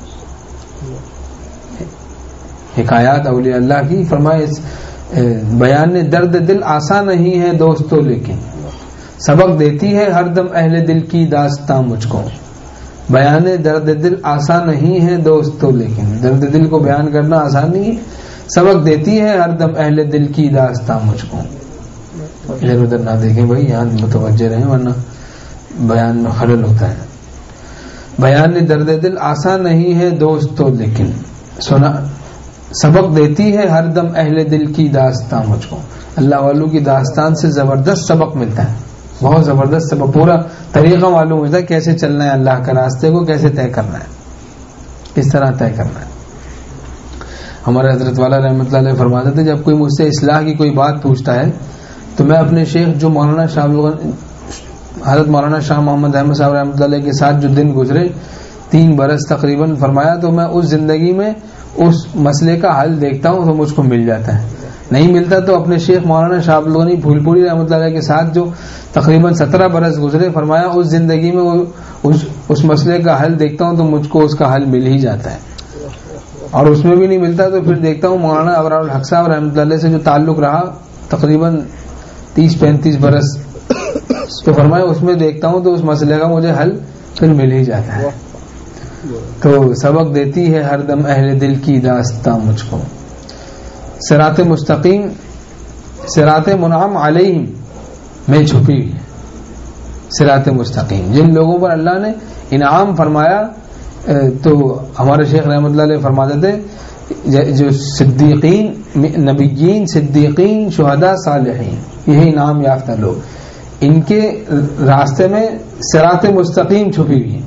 حکایات اولیاء اللہ کی فرمائے بیان درد دل آسان نہیں ہے دوستو، لیکن سبق دیتی ہے ہر دم اہل دل کی داستاں مجھ کو. بیان درد دل آسان نہیں ہے دوستو، لیکن درد دل کو بیان کرنا آسان نہیں ہے، سبق دیتی ہے ہر دم اہل دل کی داستاں مجھ کو. ادھر ادھر نہ دیکھیں بھائی، یہاں متوجہ رہیں ورنہ بیان میں خلل ہوتا ہے. بیان درد دل آسان نہیں ہے دوستو، لیکن سنا سبق دیتی ہے ہر دم اہل دل کی داستاں مجھ کو. اللہ والوں کی داستان سے زبردست سبق ملتا ہے، بہت زبردست سبق. پورا طریقہ معلوم ہوتا ہے کیسے چلنا ہے، اللہ کا راستے کو کیسے طے کرنا ہے، کس طرح طے کرنا ہے. ہمارے حضرت والا رحمۃ اللہ علیہ فرماتے تھے جب کوئی مجھ سے اصلاح کی کوئی بات پوچھتا ہے تو میں اپنے شیخ جو مولانا شاہ حضرت مولانا شاہ محمد احمد صاحب رحمۃ اللہ علیہ کے ساتھ جو دن گزرے 3 برس تقریباً فرمایا، تو میں اس زندگی میں اس مسئلے کا حل دیکھتا ہوں تو مجھ کو مل جاتا ہے. نہیں ملتا تو اپنے شیخ مولانا شاہ عبد الغنی پھول پوری رحمۃ اللہ علیہ کے ساتھ جو تقریباً 17 برس گزرے، فرمایا اس زندگی میں اس مسئلے کا حل دیکھتا ہوں تو مجھ کو اس کا حل مل ہی جاتا ہے. اور اس میں بھی نہیں ملتا تو پھر دیکھتا ہوں مولانا ابرار الحق صاحب رحمۃ اللہ علیہ سے جو تعلق رہا تقریباً 30-35 برس، تو فرمایا اس میں دیکھتا ہوں تو اس مسئلے کا مجھے حل پھر مل ہی جاتا ہے. تو سبق دیتی ہے ہر دم اہل دل کی داستاں مجھ کو. صراط مستقیم، صراط منعم علیہم میں چھپی ہوئی ہے. صراط مستقیم جن لوگوں پر اللہ نے انعام فرمایا، تو ہمارے شیخ رحمۃ اللہ علیہ فرماتے تھے جو صدیقین، نبیین، صدیقین، شہداء، صالحین، یہ انعام یافتہ لوگ، ان کے راستے میں صراط مستقیم چھپی ہوئی ہے.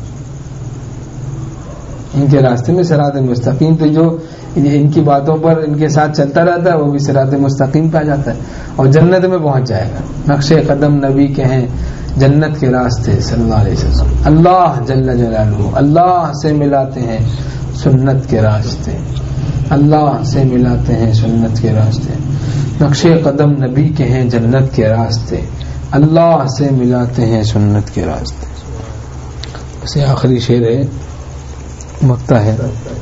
ان کے راستے میں صراط مستقیم، تو جو ان کی باتوں پر ان کے ساتھ چلتا رہتا ہے وہ بھی صراط مستقیم پہ آ جاتا ہے اور جنت میں پہنچ جائے گا. نقش قدم نبی کے ہیں جنت کے راستے صلی اللہ علیہ وسلم. اللہ جل جلالہ اللہ سے ملاتے ہیں سنت کے راستے، اللہ سے ملاتے ہیں سنت کے راستے. نقش قدم نبی کے ہیں جنت کے راستے، اللہ سے ملاتے ہیں سنت کے راستے. اسے آخری شعر ہے مکتا ہے.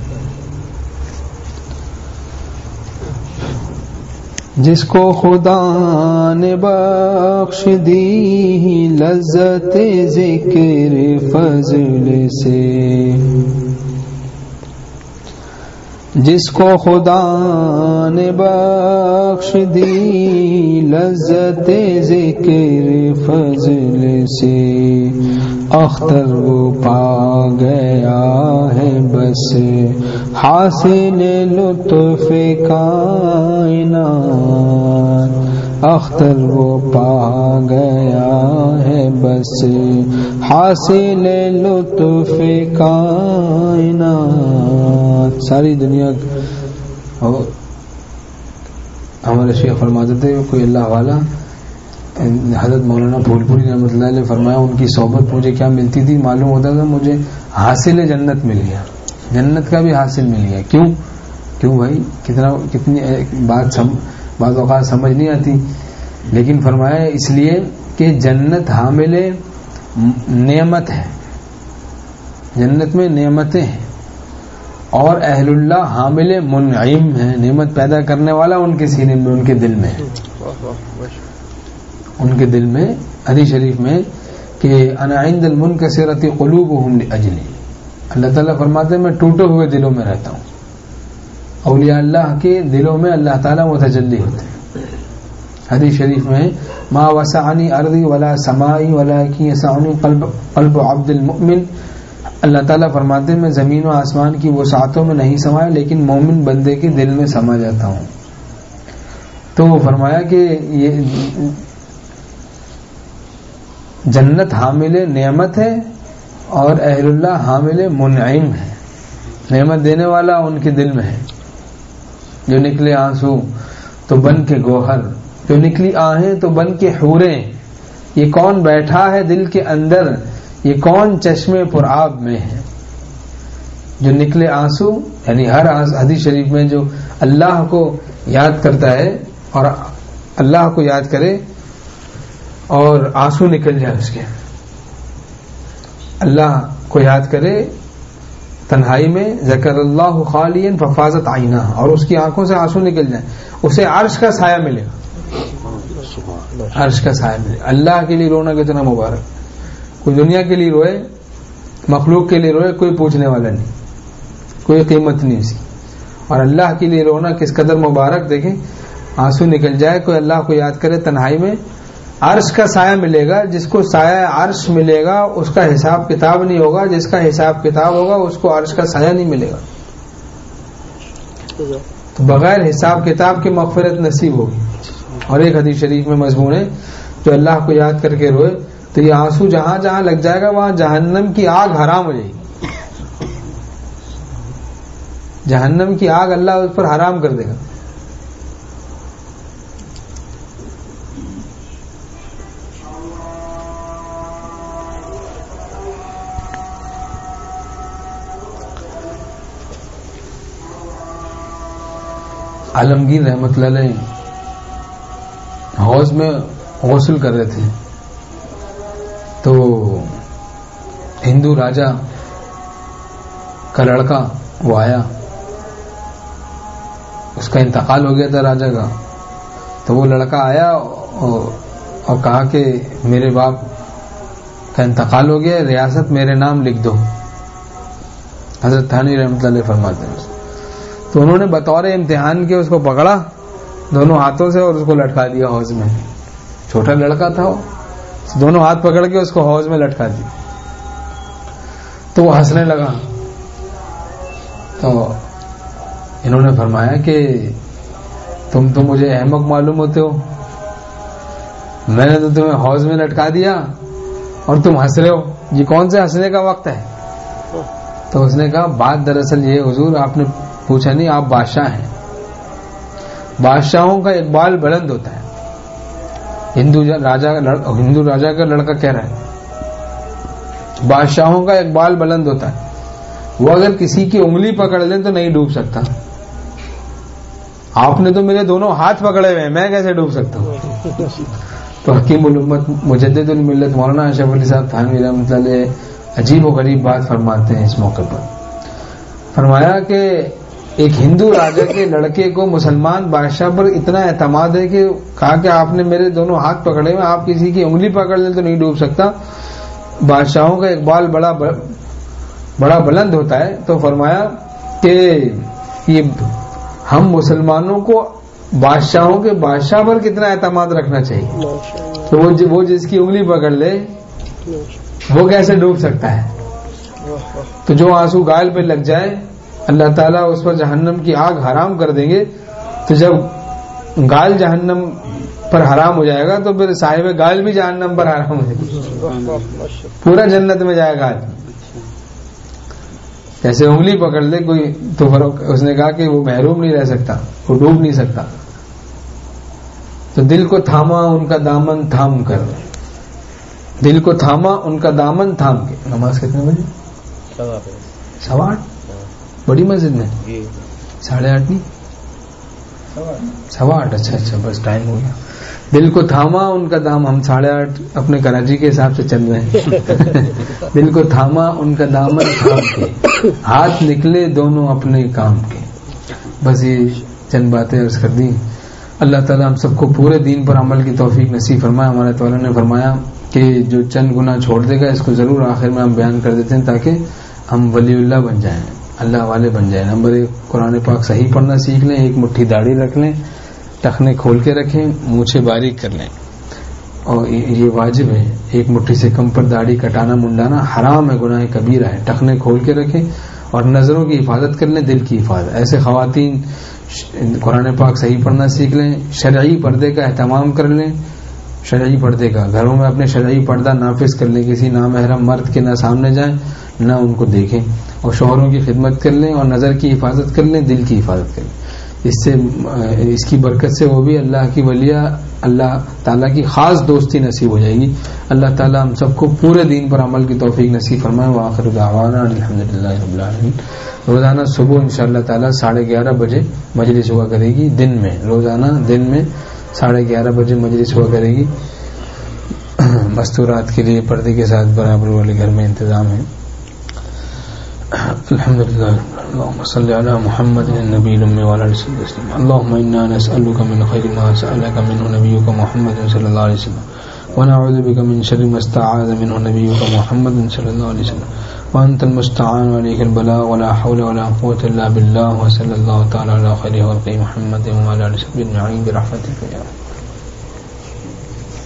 جس کو خدا نے بخش دی لذت ذکر فضل سے، جس کو خدا نے بخش دی لذت ذکر فضل سے، اختر وہ پا گیا ہے بس حاصل لطف کائنات. اختر وہ پا گیا ہے بس حاصل لطف کائنات. ساری دنیا ہمارے شیخ فرماتے تھے کوئی اللہ والا، حضرت مولانا پھول پوری رحمۃ اللہ علیہ فرمایا ان کی صحبت مجھے کیا ملتی تھی، معلوم ہوتا تھا مجھے حاصل جنت مل گیا، جنت کا بھی حاصل مل گیا. کیوں بھائی، کتنی بات بعض اوقات سمجھ نہیں آتی، لیکن فرمایا اس لیے کہ جنت حامل نعمت ہے، جنت میں نعمتیں ہیں، اور اہل اللہ حامل منعم ہے، نعمت پیدا کرنے والا ان کے سینے میں، ان کے دل میں، ان کے دل میں. حدیث شریف میں کہ انا عند المنکسرۃ قلوبہم لاجلی، اللہ تعالیٰ فرماتے ہیں میں ٹوٹے ہوئے دلوں میں رہتا ہوں. اولیاء اللہ کے دلوں میں اللہ تعالیٰ متجلی ہوتے ہیں. حدیث شریف میں ما وسعنی ارضی ولا سمائی ولکن یسعنی قلب عبد المؤمن، اللہ تعالیٰ فرماتے ہیں میں زمین و آسمان کی وسعتوں میں نہیں سمایا لیکن مومن بندے کے دل میں سما جاتا ہوں. تو وہ فرمایا کہ یہ جنت حامل نعمت ہے اور اہل اللہ حامل منعم ہے، نعمت دینے والا ان کے دل میں ہے. جو نکلے آنسو تو بن کے گوہر، جو نکلی آہیں تو بن کے حوریں. یہ کون بیٹھا ہے دل کے اندر، یہ کون چشمے پر آب میں ہے. جو نکلے آنسو یعنی ہر حدیث شریف میں جو اللہ کو یاد کرتا ہے اور اللہ کو یاد کرے اور آنسو نکل جائے اس کے، اللہ کو یاد کرے تنہائی میں، ذکر اللہ خالیا ففاضت عینہ، اور اس کی آنکھوں سے آنسو نکل جائیں، اسے عرش کا سایہ ملے گا. عرش کا سایہ ملے. اللہ کے لیے رونا کتنا مبارک. کوئی دنیا کے لیے روئے، مخلوق کے لیے روئے، کوئی پوچھنے والا نہیں، کوئی قیمت نہیں اسی. اور اللہ کے لیے رونا کس قدر مبارک. دیکھیں آنسو نکل جائے، کوئی اللہ کو یاد کرے تنہائی میں، عرش کا سایہ ملے گا. جس کو سایہ عرش ملے گا اس کا حساب کتاب نہیں ہوگا، جس کا حساب کتاب ہوگا اس کو عرش کا سایہ نہیں ملے گا. تو بغیر حساب کتاب کی مغفرت نصیب ہوگی. اور ایک حدیث شریف میں مضمون ہے جو اللہ کو یاد کر کے روئے تو یہ آنسو جہاں جہاں لگ جائے گا وہاں جہنم کی آگ حرام ہو جائے گی. جہنم کی آگ اللہ اس پر حرام کر دے گا. عالمگیر رحمت اللہ علیہ حوض میں غسل کر رہے تھے تو ہندو راجا کا لڑکا وہ آیا، اس کا انتقال ہو گیا تھا راجا کا. تو وہ لڑکا آیا اور کہا کہ میرے باپ کا انتقال ہو گیا، ریاست میرے نام لکھ دو. حضرت تھانی رحمۃ اللہ علیہ فرماتے ہیں. تو انہوں نے بطور امتحان کے اس کو پکڑا دونوں ہاتھوں سے اور اس کو لٹکا دیا حوض میں. چھوٹا لڑکا تھا وہ، دونوں ہاتھ پکڑ کے اس کو حوض میں لٹکا دیا. تو وہ ہنسنے لگا. تو انہوں نے فرمایا کہ تم تو مجھے احمق معلوم ہوتے ہو، میں نے تو تمہیں حوض میں لٹکا دیا اور تم ہنس رہے ہو، یہ کون سے ہنسنے کا وقت ہے؟ تو اس نے کہا بات دراصل یہ حضور، آپ نے پوچھا نہیں، آپ بادشاہ ہیں، بادشاہوں کا اقبال بلند ہوتا ہے. ہندو راجا کا لڑکا کہہ رہا ہے بادشاہوں کا اقبال بلند ہوتا ہے، وہ اگر کسی کی انگلی پکڑ لیں تو نہیں ڈوب سکتا. آپ نے تو میرے دونوں ہاتھ پکڑے ہوئے ہیں، میں کیسے ڈوب سکتا ہوں؟ تو حکیم الامت مجدد الملت مولانا اشرف علی صاحب تھانوی رحمۃ اللہ علیہ عجیب و غریب بات فرماتے ہیں اس موقع پر. فرمایا کہ ایک ہندو راجا کے لڑکے کو مسلمان بادشاہ پر اتنا اعتماد ہے کہ کہا کہ آپ نے میرے دونوں ہاتھ پکڑے ہوئے، آپ کسی کی انگلی پکڑ لیں تو نہیں ڈوب سکتا. بادشاہوں کا اقبال بڑا بلند ہوتا ہے. تو فرمایا کہ یہ ہم مسلمانوں کو بادشاہوں کے بادشاہ پر کتنا اعتماد رکھنا چاہیے. تو وہ جس کی انگلی پکڑ لے وہ کیسے ڈوب سکتا ہے. تو جو آنسو گال پہ لگ جائے اللہ تعالیٰ اس پر جہنم کی آگ حرام کر دیں گے. تو جب گال جہنم پر حرام ہو جائے گا تو پھر صاحب گال بھی جہنم پر حرام ہو جائے گا، پورا جنت میں جائے گا. جیسے انگلی پکڑ لے کوئی تو اس نے کہا کہ وہ محروم نہیں رہ سکتا، وہ ڈوب نہیں سکتا. تو دل کو تھاما ان کا دامن تھام کر، دل کو تھاما ان کا دامن تھام کے. نماز کتنے بجے؟ 8:15. بڑی مسجد میں 8:30 نہیں 8:15. اچھا بس ٹائم ہو گیا. دل کو تھاما ان کا دام، ہم 8:30 اپنے کراچی کے حساب سے چل رہے ہیں. دل کو تھاما ان کا دامن تھام کے، ہاتھ نکلے دونوں اپنے کام کے. بس یہ چند باتیں عرض کر دی. اللہ تعالیٰ ہم سب کو پورے دین پر عمل کی توفیق نصیب فرمائے. ہمارے تعالیٰ نے فرمایا کہ جو چند گناہ چھوڑ دے گا اس کو ضرور آخر میں ہم بیان کر دیتے ہیں تاکہ ہم ولی اللہ بن جائیں، اللہ والے بن جائیں. نمبر 1 قرآن پاک صحیح پڑھنا سیکھ لیں، ایک مٹھی داڑھی رکھ لیں، ٹخنے کھول کے رکھیں، مونچھیں باریک کر لیں. اور یہ واجب ہے، ایک مٹھی سے کم پر داڑھی کٹانا منڈانا حرام ہے، گناہ کبیرہ ہے. ٹخنے کھول کے رکھیں اور نظروں کی حفاظت کر لیں، دل کی حفاظت. ایسے خواتین قرآن پاک صحیح پڑھنا سیکھ لیں، شرعی پردے کا اہتمام کر لیں، شرعی پردے کا. گھروں میں اپنے شرعی پردہ نافذ کر لیں, کسی نامحرم مرد کے نہ سامنے جائیں نہ ان کو دیکھیں, اور شوہروں کی خدمت کر لیں اور نظر کی حفاظت کر لیں, دل کی حفاظت کر لیں. اس سے اس کی برکت سے وہ بھی اللہ کی ولیہ, اللہ تعالیٰ کی خاص دوستی نصیب ہو جائے گی. اللہ تعالیٰ ہم سب کو پورے دین پر عمل کی توفیق نصیب فرمائے. وآخر دعوانا الحمدللہ رب العالمین. روزانہ صبح انشاءاللہ تعالیٰ 11:30 بجے مجلس ہوا کرے گی. دن میں روزانہ دن میں 11:30 بجے مجلس ہوا کرے گی. مستورات کے لیے پردے کے ساتھ برابر والے گھر میں انتظام ہے. الحمدللہ. اللهم صل على محمد النبي الأمي وعلى آله وصحبه وسلم. اللهم إنا نسألك من خير ما سألك منه نبيك محمد صلى الله عليه وسلم, ونعوذ بك من شر ما استعاذ منه نبيك محمد صلى الله عليه وسلم, وأنت المستعان وعليك البلاغ, ولا حول ولا قوة إلا بالله, وصلى الله تعالى على خير خلقه محمد وعلى آله وصحبه أجمعين برحمتك يا رب.